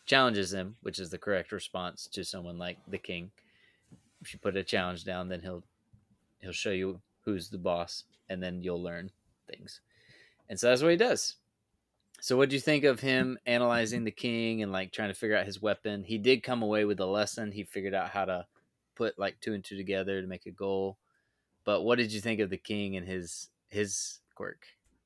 challenges him, which is the correct response to someone like the king. If you put a challenge down, then he'll show you who's the boss, and then you'll learn things. And so that's what he does. So what do you think of him analyzing the king and like trying to figure out his weapon? He did come away with a lesson. He figured out how to put like 2 and 2 together to make a goal. But what did you think of the king and his quirk?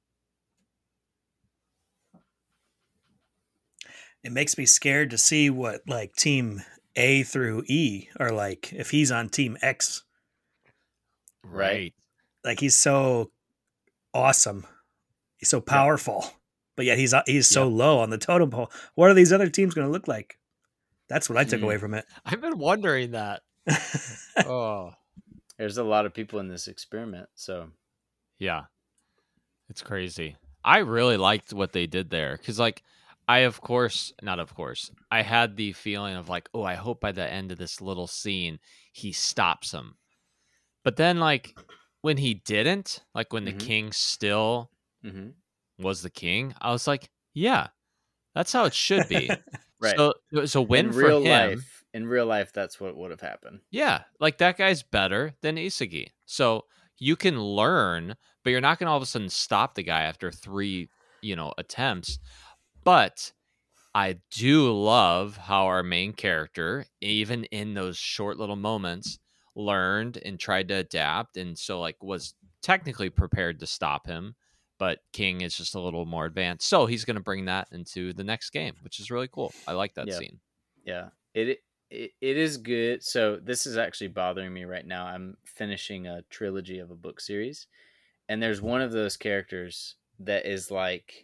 It makes me scared to see what like team A through E are like if he's on team X. Right. Like he's so awesome. He's so powerful. But yet he's so low on the totem pole. What are these other teams going to look like? That's what I took away from it. I've been wondering that. Oh, There's a lot of people in this experiment, so yeah. It's crazy. I really liked what they did there because, like, I had the feeling of like, oh, I hope by the end of this little scene he stops him. But then, like, when he didn't, like when the king still was the king, I was like, yeah, that's how it should be. right. So it was a win for him. In real life, that's what would have happened. Yeah, like that guy's better than Isagi. So you can learn, but you're not going to all of a sudden stop the guy after 3, attempts. But I do love how our main character, even in those short little moments, learned and tried to adapt, and so like was technically prepared to stop him. But King is just a little more advanced, so he's going to bring that into the next game, which is really cool. I like that scene. Yeah, it is good. So this is actually bothering me right now. I'm finishing a trilogy of a book series, and there's one of those characters that is like,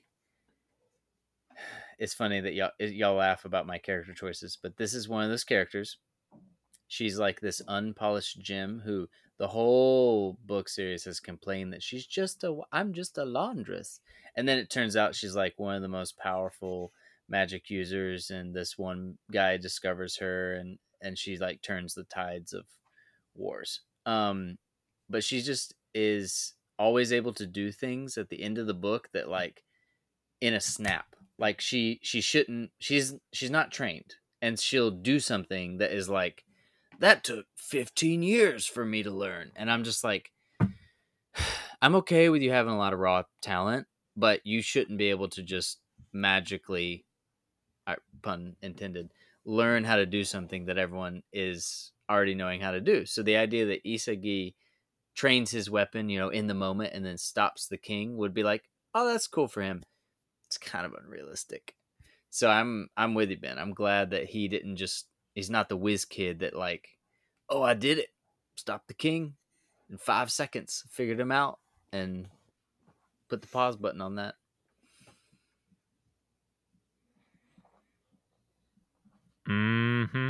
it's funny that y'all laugh about my character choices, but this is one of those characters. She's like this unpolished gem who the whole book series has complained that I'm just a laundress. And then it turns out she's like one of the most powerful magic users, and this one guy discovers her and she like turns the tides of wars. But she just is always able to do things at the end of the book that like in a snap. Like she's not trained, and she'll do something that is like, that took 15 years for me to learn. And I'm just like, I'm okay with you having a lot of raw talent, but you shouldn't be able to just magically, pun intended, learn how to do something that everyone is already knowing how to do. So the idea that Isagi trains his weapon, in the moment and then stops the king would be like, oh, that's cool for him. It's kind of unrealistic. So I'm with you, Ben. I'm glad that he's not the whiz kid that like, oh, I did it. Stop the king in 5 seconds. Figured him out and put the pause button on that. Mm-hmm.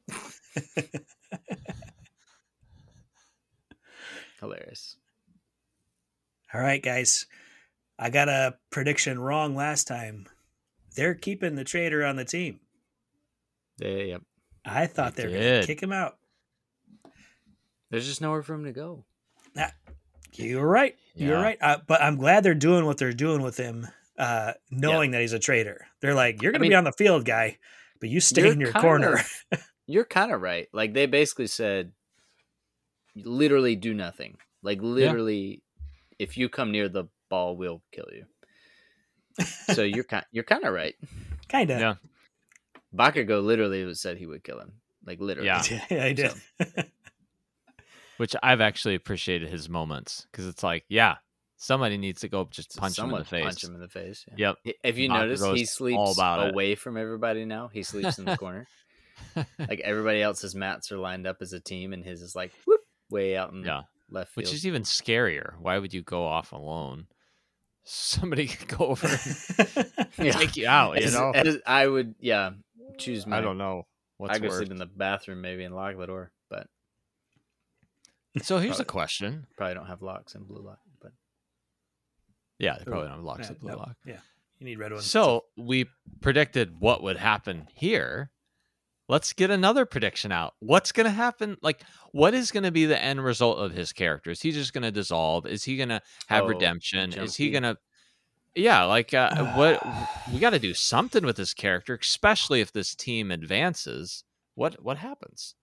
Hilarious. All right, guys. I got a prediction wrong last time. They're keeping the traitor on the team. Yep. I thought they were going to kick him out. There's just nowhere for him to go. You're right. Yeah. You're right. But I'm glad they're doing what they're doing with him, knowing that he's a traitor. They're like, you're going to be on the field, guy, but you stay in your corner. You're kind of right. Like they basically said, literally do nothing. Like literally, if you come near the ball, we'll kill you. So you're kind of right. Kind of. Yeah. Bakugo literally said he would kill him. Like literally. Yeah. Yeah, I did. So. Which I've actually appreciated his moments because it's like, yeah, somebody needs to go just punch him in the face. Punch him in the face. Yeah. Yep. If you notice, he sleeps about away from everybody now. He sleeps in the corner. Like everybody else's mats are lined up as a team, and his is like whoop, way out in left field. Which is even scarier. Why would you go off alone? Somebody could go over and take you out, I would, choose I don't know. I go sleep in the bathroom maybe and lock the door, but so here's a question. Probably don't have locks in Blue Lock, but yeah, they probably don't have locks in Blue Lock. Yeah, you need red ones. So we predicted what would happen here. Let's get another prediction out. What's going to happen? Like, what is going to be the end result of his character? Is he just going to dissolve? Is he going to have redemption? Is he going to... Yeah, like what we got to do something with this character, especially if this team advances. What happens?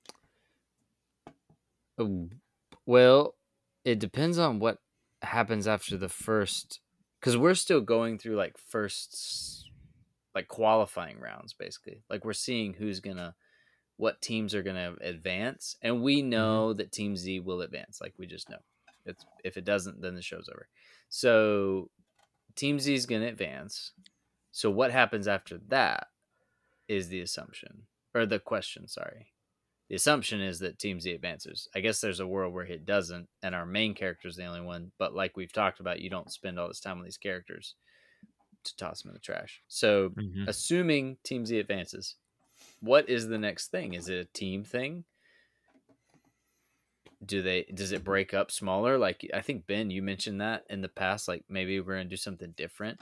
Well, it depends on what happens after the first, because we're still going through like first, like qualifying rounds, basically. Like we're seeing what teams are gonna advance, and we know that Team Z will advance. Like we just know. If it doesn't, then the show's over. So Team Z is gonna advance. So what happens after that is the assumption or the question. Sorry. The assumption is that Team Z advances. I guess there's a world where it doesn't, and our main character is the only one. But like we've talked about, you don't spend all this time on these characters to toss them in the trash. So, assuming Team Z advances, what is the next thing? Is it a team thing? Does it break up smaller? Like I think Ben, you mentioned that in the past. Like maybe we're gonna do something different.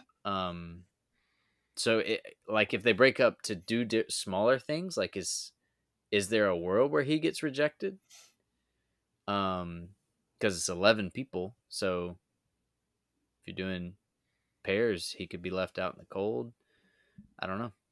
So like if they break up to do smaller things, like is there a world where he gets rejected? Because it's 11 people. So if you're doing pairs, he could be left out in the cold. I don't know.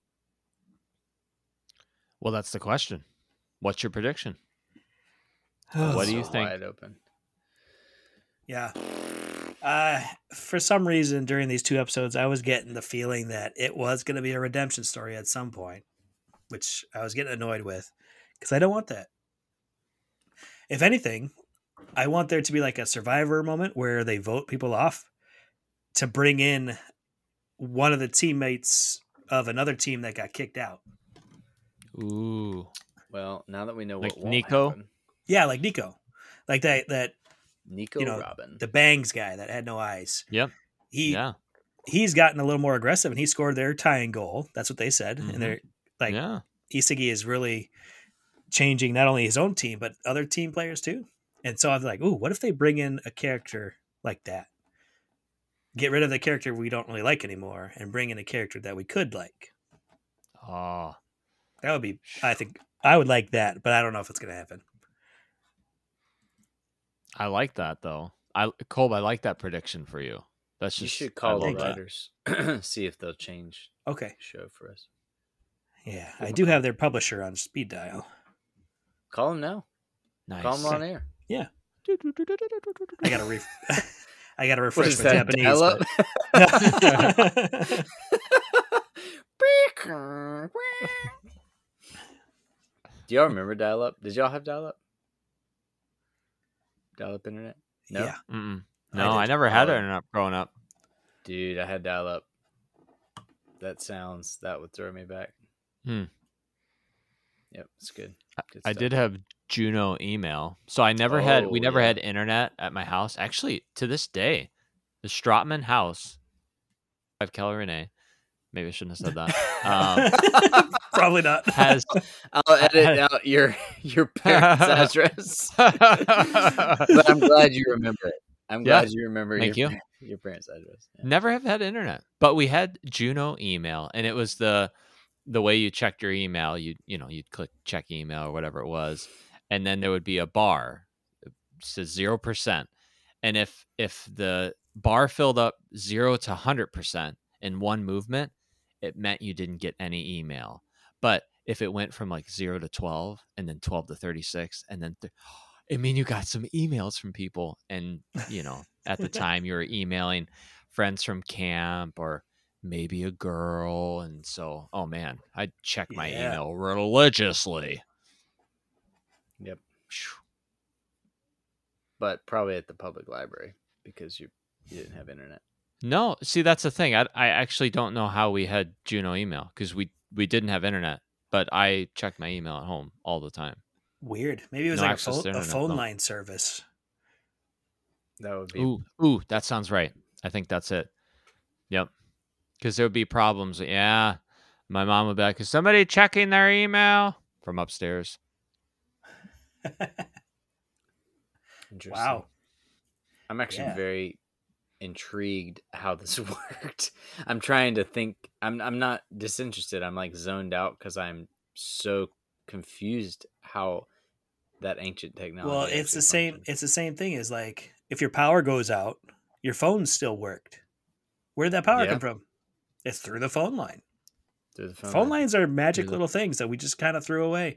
Well, that's the question. What's your prediction? What do you think? Wide open. Yeah. For some reason, during these 2 episodes, I was getting the feeling that it was going to be a redemption story at some point, which I was getting annoyed with because I don't want that. If anything, I want there to be like a Survivor moment where they vote people off to bring in one of the teammates of another team that got kicked out. Ooh. Well, now that we know Like what won't Nico? happen. Yeah, like Nico. Like that Nico Robin. the bangs guy that had no eyes. Yep. He's gotten a little more aggressive and he scored their tying goal. That's what they said. And they're like, Isagi is really changing not only his own team, but other team players too. And so I'm like, ooh, what if they bring in a character like that? Get rid of the character we don't really like anymore and bring in a character that we could like. Oh. That would be, I think, I would like that, but I don't know if it's going to happen. I like that though. Kolb, I like that prediction for you. That's just, you should call the Thank you. writers, see if they'll change Okay. the show for us. Yeah, I do have their publisher on speed dial. Call them now. Nice. Call them on air. Yeah. I gotta I gotta What refresh is my that? Japanese. Dial-up? but- Do y'all remember dial-up? Did y'all have dial-up? Dial-up internet? No? Yeah. No, I I did. never had Oh. internet growing up. Dude, I had dial-up. That would throw me back. Yep, it's good. Good I stuff. did have Juno email. So we never had internet at my house. Actually, to this day, the Stratman house, 5 Keller Renee, maybe I shouldn't have said that, Probably not. has I'll edit out your parents' address. But I'm glad you remember it. I'm glad you remember Thank your, you. your parents' address. Yeah. never have had internet, but we had Juno email, and it was the way you checked your email. You'd click check email or whatever it was, and then there would be a bar. It says 0%, and if the bar filled up 0 to 100% in one movement, it meant you didn't get any email. But if it went from like 0 to 12 and then 12 to 36 and then it mean you got some emails from people. And at the time you were emailing friends from camp or maybe a girl, and so oh man, I check my email religiously. Yep. But probably at the public library because you didn't have internet. No, see, that's the thing. I actually don't know how we had Juno email because we didn't have internet, but I checked my email at home all the time. Weird. Maybe it was No like access to a internet, phone no. line service. That would be Ooh, that sounds right. I think that's it. Yep. Because there would be problems. Yeah. My mom would be like, is somebody checking their email from upstairs? interesting. Wow. I'm actually Yeah. very intrigued how this worked. I'm trying to think. I'm not disinterested. I'm like zoned out because I'm so confused how that ancient technology. Well, it's the actually same. functions. It's the same thing as like if your power goes out, your phone still worked. Where did that power Yeah. come from? It's through the phone line. Through the Phone lines are magic Through the- little things that we just kind of threw away.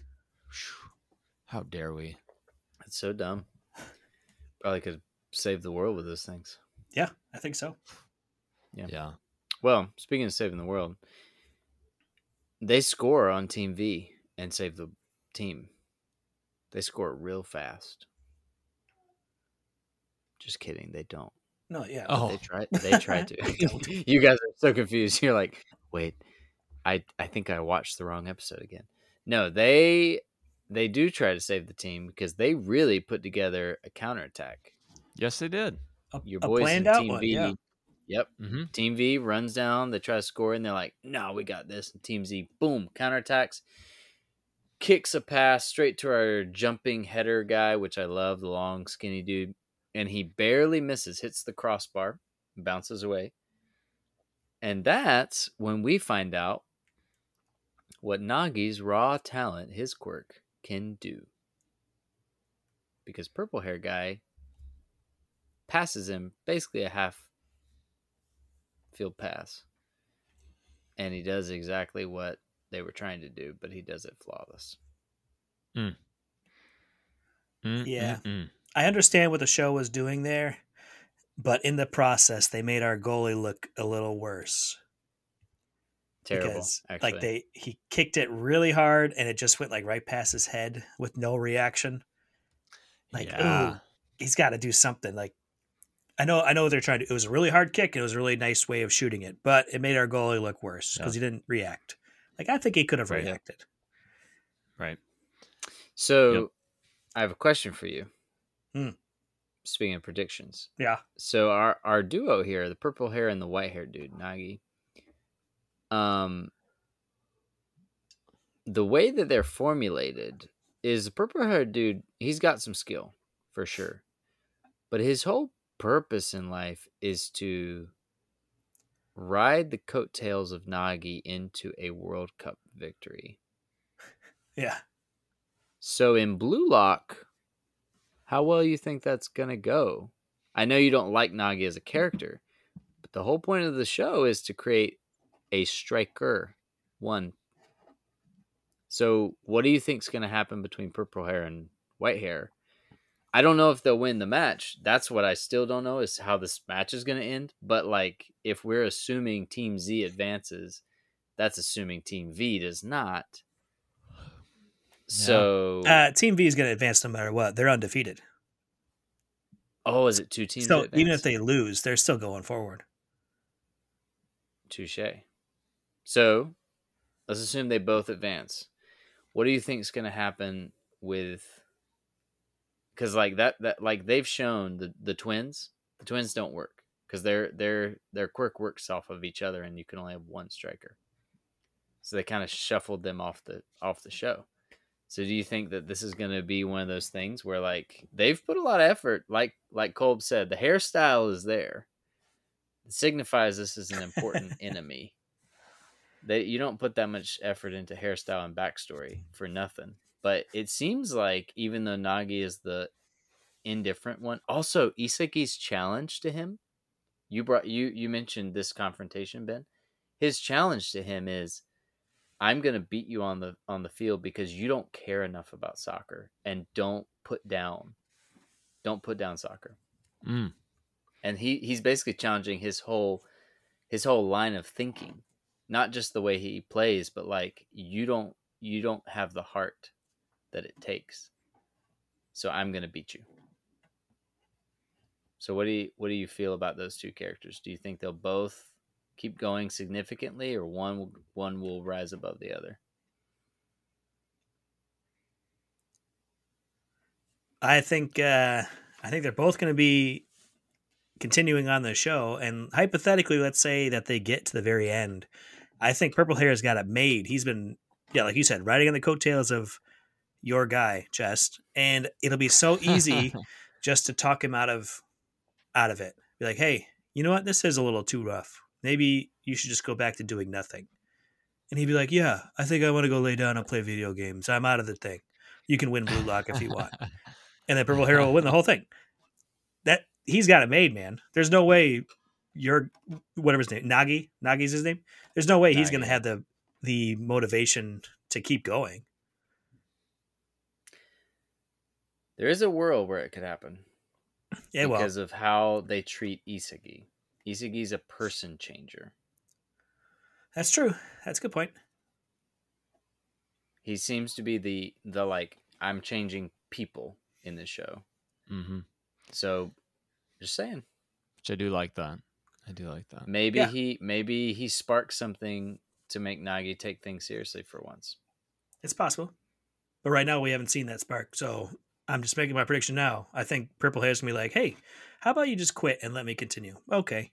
How dare we? It's so dumb. Probably could save the world with those things. Yeah, I think so. Yeah. Well, speaking of saving the world, they score on Team V and save the team. They score real fast. Just kidding, they don't. No, yeah. Oh. They tried to. You guys are so confused. You're like, wait, I think I watched the wrong episode again. No, they do try to save the team because they really put together a counterattack. Yes, they did. Your a boys planned in out Team one, V. yeah. Yep. Mm-hmm. Team V runs down, they try to score, and they're like, no, we got this. And Team Z, boom, counterattacks, kicks a pass straight to our jumping header guy, which I love, the long, skinny dude. And he barely misses, hits the crossbar, bounces away. And that's when we find out what Nagi's raw talent, his quirk, can do. Because purple hair guy passes him basically a half field pass. And he does exactly what they were trying to do, but he does it flawless. Yeah. I understand what the show was doing there, but in the process, they made our goalie look a little worse. Terrible, Because actually. he kicked it really hard and it just went like right past his head with no reaction. Yeah. Ooh, he's got to do something. Like, I know what they're trying to. It was a really hard kick and it was a really nice way of shooting it, but it made our goalie look worse because he didn't react. Like, I think he could have Right. reacted. Right. So Yep. I have a question for you. Hmm. Speaking of predictions. Yeah. So our duo here, the purple hair and the white hair dude, Nagi, the way that they're formulated is the purple hair dude, he's got some skill for sure. But his whole purpose in life is to ride the coattails of Nagi into a World Cup victory. Yeah. So in Blue Lock, how well you think that's gonna go? I know you don't like Nagi as a character, but the whole point of the show is to create a striker one. So what do you think is gonna happen between purple hair and white hair? I don't know if they'll win the match. That's what I still don't know is how this match is gonna end. But like, if we're assuming Team Z advances, that's assuming Team V does not. So, Team V is going to advance no matter what. They're undefeated. oh, is it two teams? So that even advance? if they lose, they're still going forward. Touche. So let's assume they both advance. What do you think is going to happen with? Because like that like they've shown the twins. The twins don't work because their quirk works off of each other, and you can only have one striker. So they kind of shuffled them off the show. So do you think that this is going to be one of those things where like they've put a lot of effort, like Kolb said, the hairstyle is there. It signifies this is an important enemy. You don't put that much effort into hairstyle and backstory for nothing. But it seems like even though Nagi is the indifferent one, also Isagi's challenge to him. You mentioned this confrontation, Ben. His challenge to him is, I'm going to beat you on the field because you don't care enough about soccer and don't put down soccer. And he's basically challenging his whole line of thinking, not just the way he plays, but like you don't have the heart that it takes. So I'm going to beat you. So what do you feel about those two characters? Do you think they'll both keep going significantly, or one will rise above the other? I think they're both going to be continuing on the show, and hypothetically, let's say that they get to the very end. I think Purple Hair's got it made. He's been, like you said, riding on the coattails of your guy, Chest, and it'll be so easy just to talk him out of it. Be like, hey, you know what? This is a little too rough. Maybe you should just go back to doing nothing. And he'd be like, yeah, I think I want to go lay down and play video games. I'm out of the thing. You can win Blue Lock if you want. And then Purple Hair will win the whole thing. That he's got it made, man. There's no way your whatever his name, Nagi's his name. There's no way he's going to Nagi. have the motivation to keep going. There is a world where it could happen Yeah, well, because of how they treat Isagi. Isagi's a person changer. that's true. That's a good point. He seems to be the like I'm changing people in this show. Mm-hmm. So, just saying, Which I do like that. I do like that. maybe Yeah. he sparks something to make Nagi take things seriously for once. It's possible. But right now we haven't seen that spark. So I'm just making my prediction now. I think Purple Hair's going to be like, hey, how about you just quit and let me continue? Okay.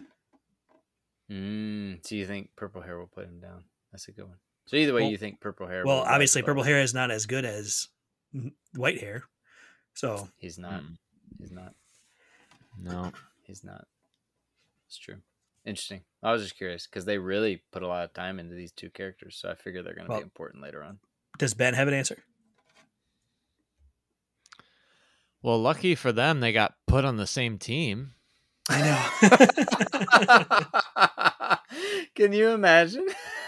So you think Purple Hair will put him down? That's a good one. So either way, Well- you think Purple Hair? Well, will rise obviously, above Purple it. Hair is not as good as White Hair. So He's not. Mm. He's not. No. He's not. It's true. Interesting. I was just curious because they really put a lot of time into these two characters, so I figure they're going to Well- be important later on. does Ben have an answer? Well, lucky for them, they got put on the same team. I know. Can you imagine?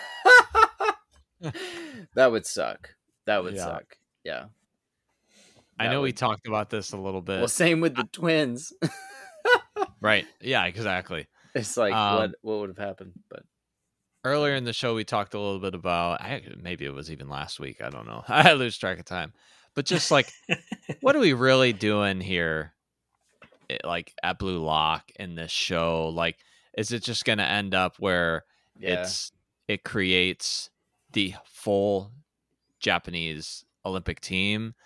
That would suck. That would Yeah. suck. Yeah. I That know we would- talked about this a little bit. Well, same with the twins. Right. Yeah, exactly. It's like Um, what would have happened, but Earlier in the show, we talked a little bit about, maybe it was even last week. I don't know. I lose track of time. But just like, what are we really doing here? Like at Blue Lock in this show? Like, is it just going to end up where yeah. it creates the full Japanese Olympic team?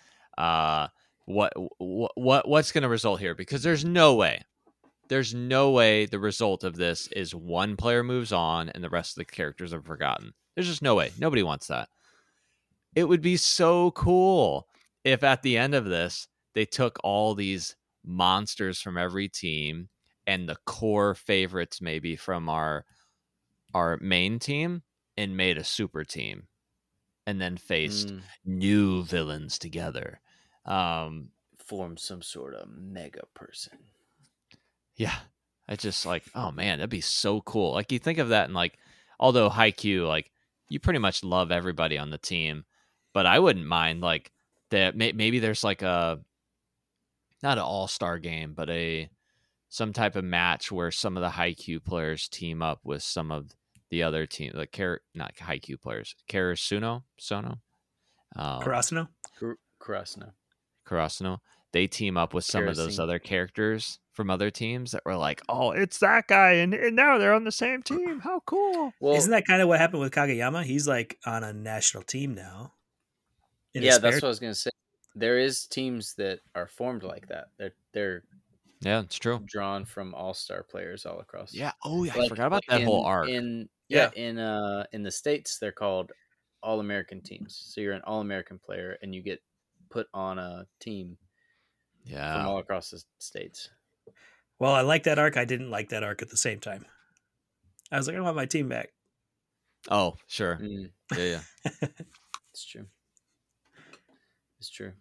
What's going to result here? Because there's no way the result of this is one player moves on and the rest of the characters are forgotten. There's just no way. Nobody wants that. It would be so cool if at the end of this, they took all these monsters from every team and the core favorites maybe from our main team and made a super team and then faced new villains together. Form some sort of mega person. Yeah. I just like, oh man, that'd be so cool. Like you think of that and like, although Haikyuu, like you pretty much love everybody on the team, but I wouldn't mind like that. Maybe there's like not an all-star game, but some type of match where some of the Haikyuu players team up with some of the other team, like not Haikyuu players, Sono, Karasuno? Kurasuno. they team up with some of those Kerosene. other characters from other teams that were like, oh, it's that guy, and now they're on the same team. How cool! Well, Isn't that kind of what happened with Kageyama? He's like on a national team now. In his yeah, spare that's what I was gonna say. There is teams that are formed like that. They're Yeah, it's true. drawn from all-star players all across. Yeah. Oh, yeah. I Like, forgot about that whole arc. In Yeah. in the States, they're called All-American teams. So you're an All-American player, and you get put on a team from Yeah. all across the states. Well, I like that arc. I didn't like that arc at the same time. I was like, I want my team back. Oh, sure. Mm, Yeah. it's true. It's true.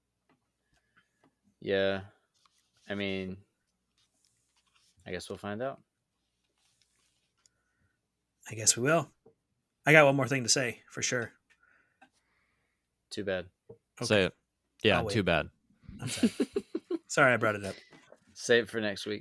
Yeah. I mean, I guess we'll find out. I guess we will. I got one more thing to say for sure. Too bad. Say it. Yeah. I'll wait. Too bad. I'm sorry. Sorry I brought it up. Save it for next week.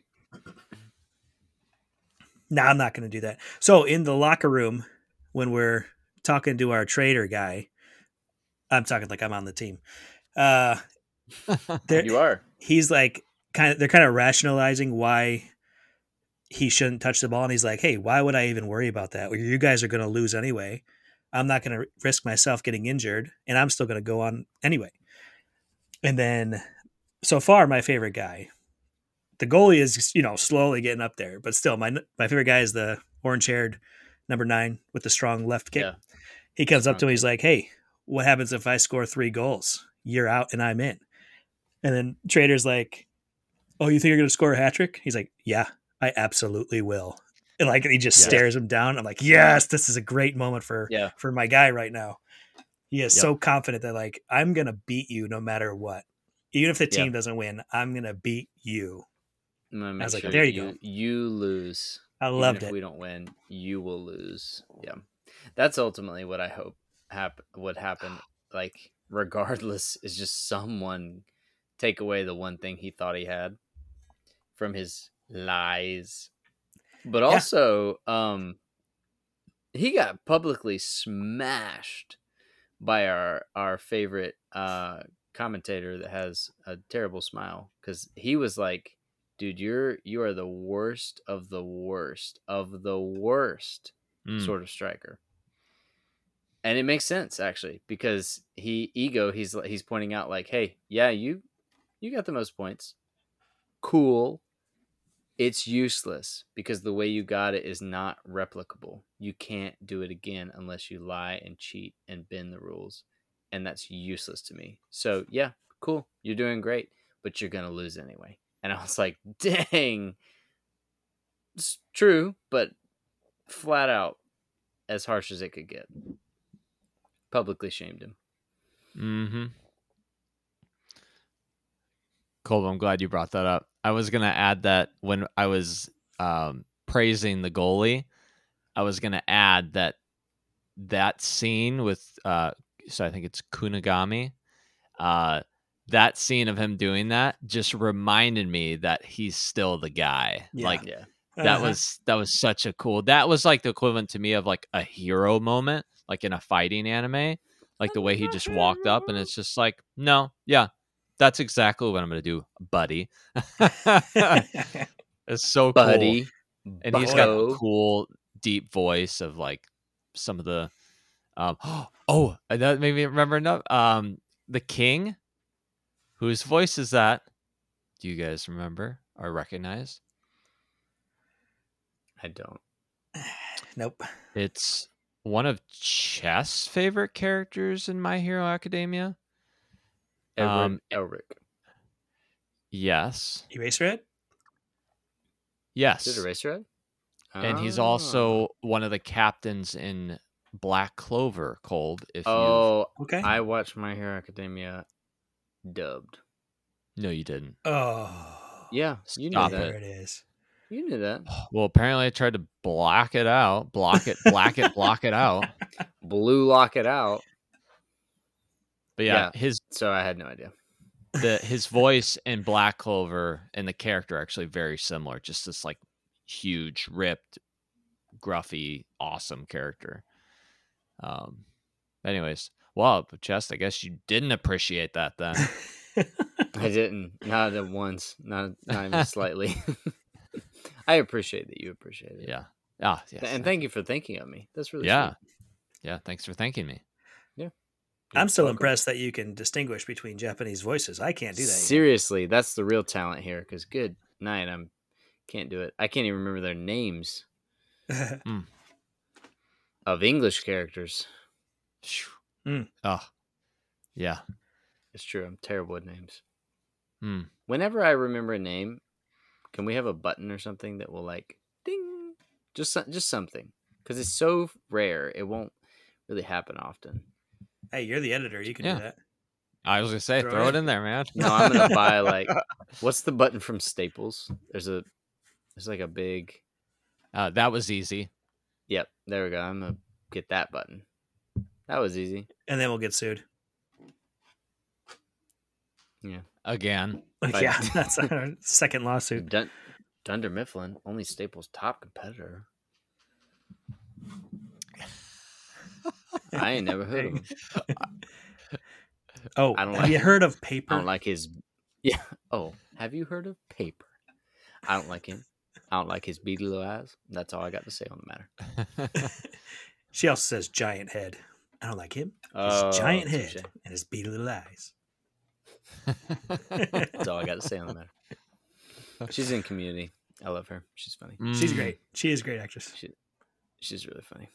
No, I'm not going to do that. So in the locker room, when we're talking to our trader guy, I'm talking like I'm on the team. There- You are. he's like they're kind of rationalizing why he shouldn't touch the ball, and he's like, hey, why would I even worry about that? Well, you guys are going to lose anyway. I'm not going to risk myself getting injured, and I'm still going to go on anyway. And then so far my favorite guy, the goalie, is slowly getting up there, but still my favorite guy is the orange-haired number 9 with the strong left kick. Yeah. He comes up Strong to me, he's like, hey, what happens if I score 3 goals? You're out and I'm in. And then Trader's like, oh, you think you're going to score a hat trick? He's like, yeah, I absolutely will. And like, he just Yeah. stares him down. I'm like, yes, this is a great moment for Yeah. my guy right now. He is Yep. so confident that like, I'm going to beat you no matter what. Even if the Yeah. team doesn't win, I'm going to beat you. I'm gonna make was like, sure there you go. You lose. I Even loved if it. we don't win, you will lose. Yeah, that's ultimately what I hope would happen. Like, regardless, is just someone take away the one thing he thought he had from his lies. But Yeah. also, he got publicly smashed by our favorite commentator that has a terrible smile, because he was like, dude, you are the worst of the worst of the worst sort of striker. And it makes sense, actually, because he's pointing out like, hey, yeah, you got the most points, cool, it's useless because the way you got it is not replicable. You can't do it again unless you lie and cheat and bend the rules, and that's useless to me. So yeah, cool, you're doing great, but you're gonna lose anyway. And I was like, dang, it's true, but flat out as harsh as it could get. Publicly shamed him. Mm-hmm. Colby, I'm glad you brought that up. I was gonna add that when I was praising the goalie, I was gonna add that scene with so I think it's Kunigami. That scene of him doing that just reminded me that he's still the guy. Yeah. Like Yeah. that was such a cool. That was like the equivalent to me of like a hero moment, like in a fighting anime. Like the way he just walked up, and it's just like, no, yeah, that's exactly what I'm gonna do, buddy. It's so Buddy. cool, and he's got Bucko. the cool deep voice of like some of the. Oh, that made me remember enough. The king, whose voice is that? Do you guys remember or recognize? I don't. Nope. It's one of Chess' favorite characters in My Hero Academia. Elric. Yes. Eraserhead? Yes. Is it Eraserhead? And he's also one of the captains in Black Clover, Kolb. If Okay. I watched My Hero Academia dubbed. No, you didn't. Oh. Yeah, you knew Stop that. There it is. You knew that. Well, apparently I tried to block it out. Block it out. Blue lock it out. But yeah, So I had no idea. his voice in Black Clover and the character are actually very similar. Just this like huge, ripped, gruffy, awesome character. Anyways, well, Chest, I guess you didn't appreciate that then. I didn't. Not at once. Not even slightly. I appreciate that you appreciate it. Yeah. Ah, yes. And thank you for thinking of me. That's really yeah. sweet. Yeah. Thanks for thanking me. Yeah. I'm still welcome. impressed that you can distinguish between Japanese voices. I can't do that. Seriously, that's the real talent here. Because good night, can't do it. I can't even remember their names yet. of English characters. Oh, yeah. It's true. I'm terrible with names. Mm. Whenever I remember a name, can we have a button or something that will like ding, just something? Because it's so rare, it won't really happen often. Hey, you're the editor. You can Yeah. do that. I was gonna say, Throw throw it it in there, man. No, I'm gonna buy like, what's the button from Staples? There's like a big. That was easy. Yep, there we go. I'm gonna get that button. That was easy. And then we'll get sued. Yeah. Again. But- Yeah, that's our second lawsuit. Dunder Mifflin, only Staples' top competitor. I ain't never heard of him. Oh, I don't have like you it. heard of I Paper? don't like his. Yeah. Oh, have you heard of Paper? I don't like him. I don't like his beady little eyes. That's all I got to say on the matter. She also says giant head. I don't like him. His Oh, giant touche. head and his beady little eyes. That's all I got to say on the matter. She's in Community. I love her. She's funny. She's Mm. great. She is a great actress. She's really funny.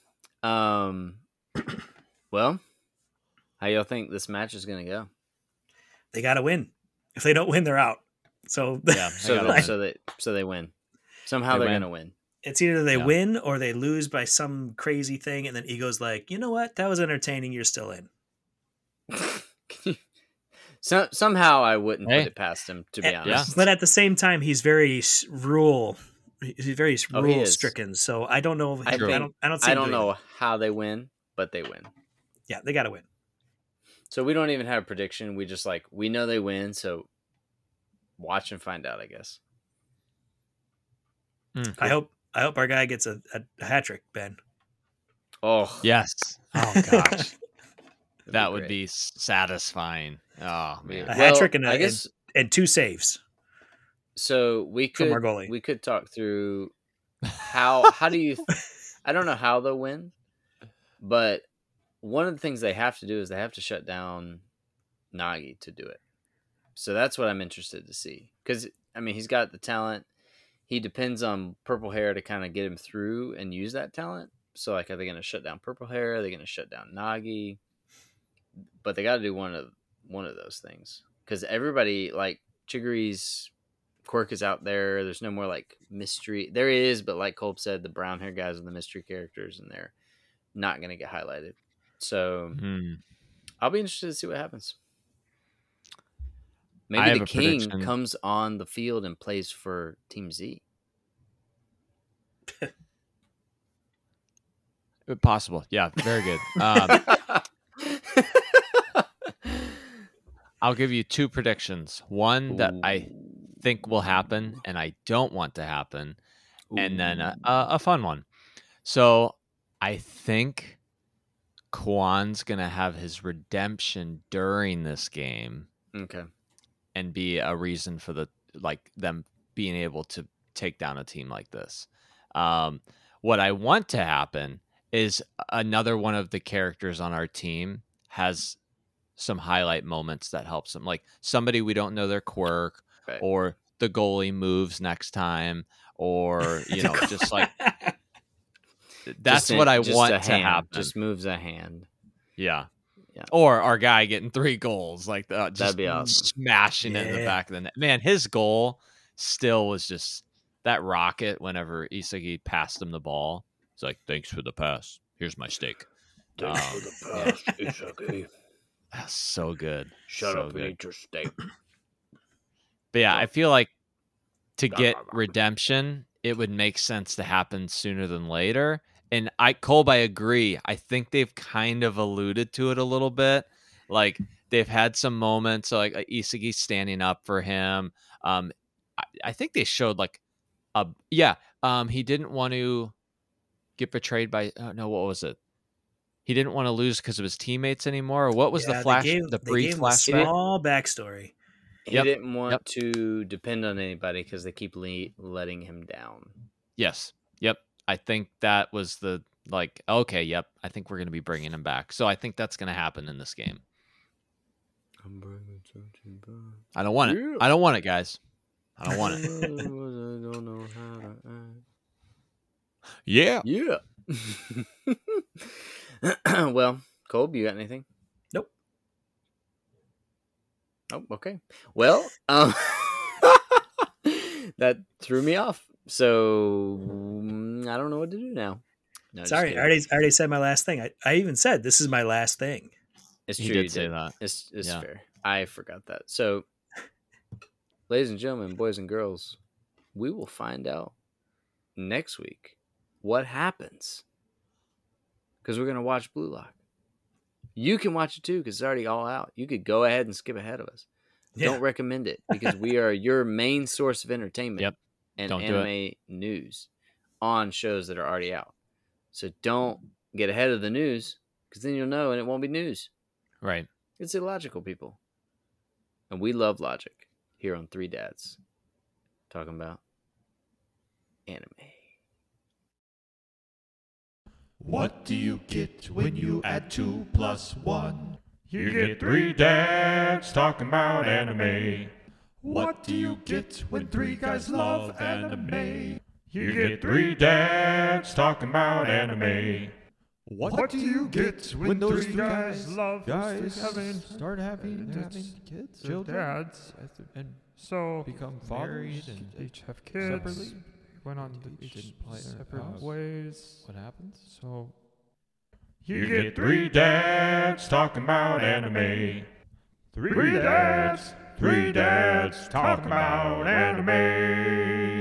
Well, how y'all think this match is gonna go? They got to win. If they don't win, they're out. So Yeah. So gotta they, win. so they win. Somehow They they're win. gonna win. it's either they Yeah. win or they lose by some crazy thing, and then Ego's like, you know what? That was entertaining. You're still in. Somehow I wouldn't Hey. put it past him, to be Yeah. honest. But at the same time, he's very rule. He's very Oh, he rule is. stricken. So I don't know. I I don't. I don't. See I him don't doing know that. how they win, but they win. Yeah, they got to win. So we don't even have a prediction. We just we know they win. So watch and find out, I guess. I hope our guy gets a hat trick, Ben. Oh Yes. Oh gosh, that'd that would great. be satisfying. Oh man. A hat trick I guess and 2 saves. so. We From could our goalie. we could talk through how do you? I don't know how they'll win, but one of the things they have to do is they have to shut down Nagy to do it. So that's what I'm interested to see. Because, I mean, he's got the talent. He depends on Purple Hair to kind of get him through and use that talent. So, are they going to shut down Purple Hair? Are they going to shut down Nagy? But they got to do one of those things. Because everybody, Chiggery's quirk is out there. There's no more, mystery. There is, but like Kolb said, the brown hair guys are the mystery characters, and they're not going to get highlighted. So, I'll be interested to see what happens. I Maybe have the a king prediction. comes on the field and plays for Team Z. Possible. Yeah. Very good. I'll give you 2 predictions. One that I think will happen and I don't want to happen, and then a fun one. So I think Kwan's gonna have his redemption during this game Okay. and be a reason for them being able to take down a team like this. What I want to happen is another one of the characters on our team has some highlight moments that helps them, like somebody we don't know their quirk, Right. or the goalie moves next time, or just like that's what I want to happen. Just moves a hand. Yeah. Yeah. Or our guy getting 3 goals, just That'd be awesome. smashing it in the Yeah. back of the net. Man, his goal still was just that rocket whenever Isagi passed him the ball. It's like, thanks for the pass. Here's my steak. It's okay. That's so good. Shut So up and good. eat your steak. But yeah, I feel like to get redemption, it would make sense to happen sooner than later. And Kolb, I agree. I think they've kind of alluded to it a little bit. Like they've had some moments, like Isagi standing up for him. I think they showed he didn't want to get betrayed by. No, what was it? He didn't want to lose because of his teammates anymore. Or what was the flash? The brief flashback. Small backstory. He didn't want to depend on anybody because they keep letting him down. Yes. Yep. I think that was okay, yep. I think we're going to be bringing him back. So I think that's going to happen in this game. I don't want it. Yeah. I don't want it, guys. I don't want it. I don't know how to act. Yeah. Yeah. Well, Kolb, you got anything? Nope. Oh, okay. Well, that threw me off. So I don't know what to do now. No, just Sorry, I kidding. already said my last thing. I even said this is my last thing. It's He true. did you say that. It's Yeah. fair. I forgot that. So, ladies and gentlemen, boys and girls, we will find out next week what happens. Because we're going to watch Blue Lock. You can watch it too because it's already all out. You could go ahead and skip ahead of us. Yeah. Don't recommend it because we are your main source of entertainment Yep. and Don't do anime news on shows that are already out. So don't get ahead of the news because then you'll know and it won't be news. Right. It's illogical, people. And we love logic here on Three Dads. Talking about anime. What do you get when you add 2 plus 1? You get 3 dads talking about anime. What do you get when 3 guys love anime? You get 3 dads talking about anime. What do you get when those 3 guys love start having kids, children, dads, and so become married fathers and each have kids, separately went on each each play in a separate house. ways. what happens? So you get 3 dads talking about anime. Three dads talk about anime.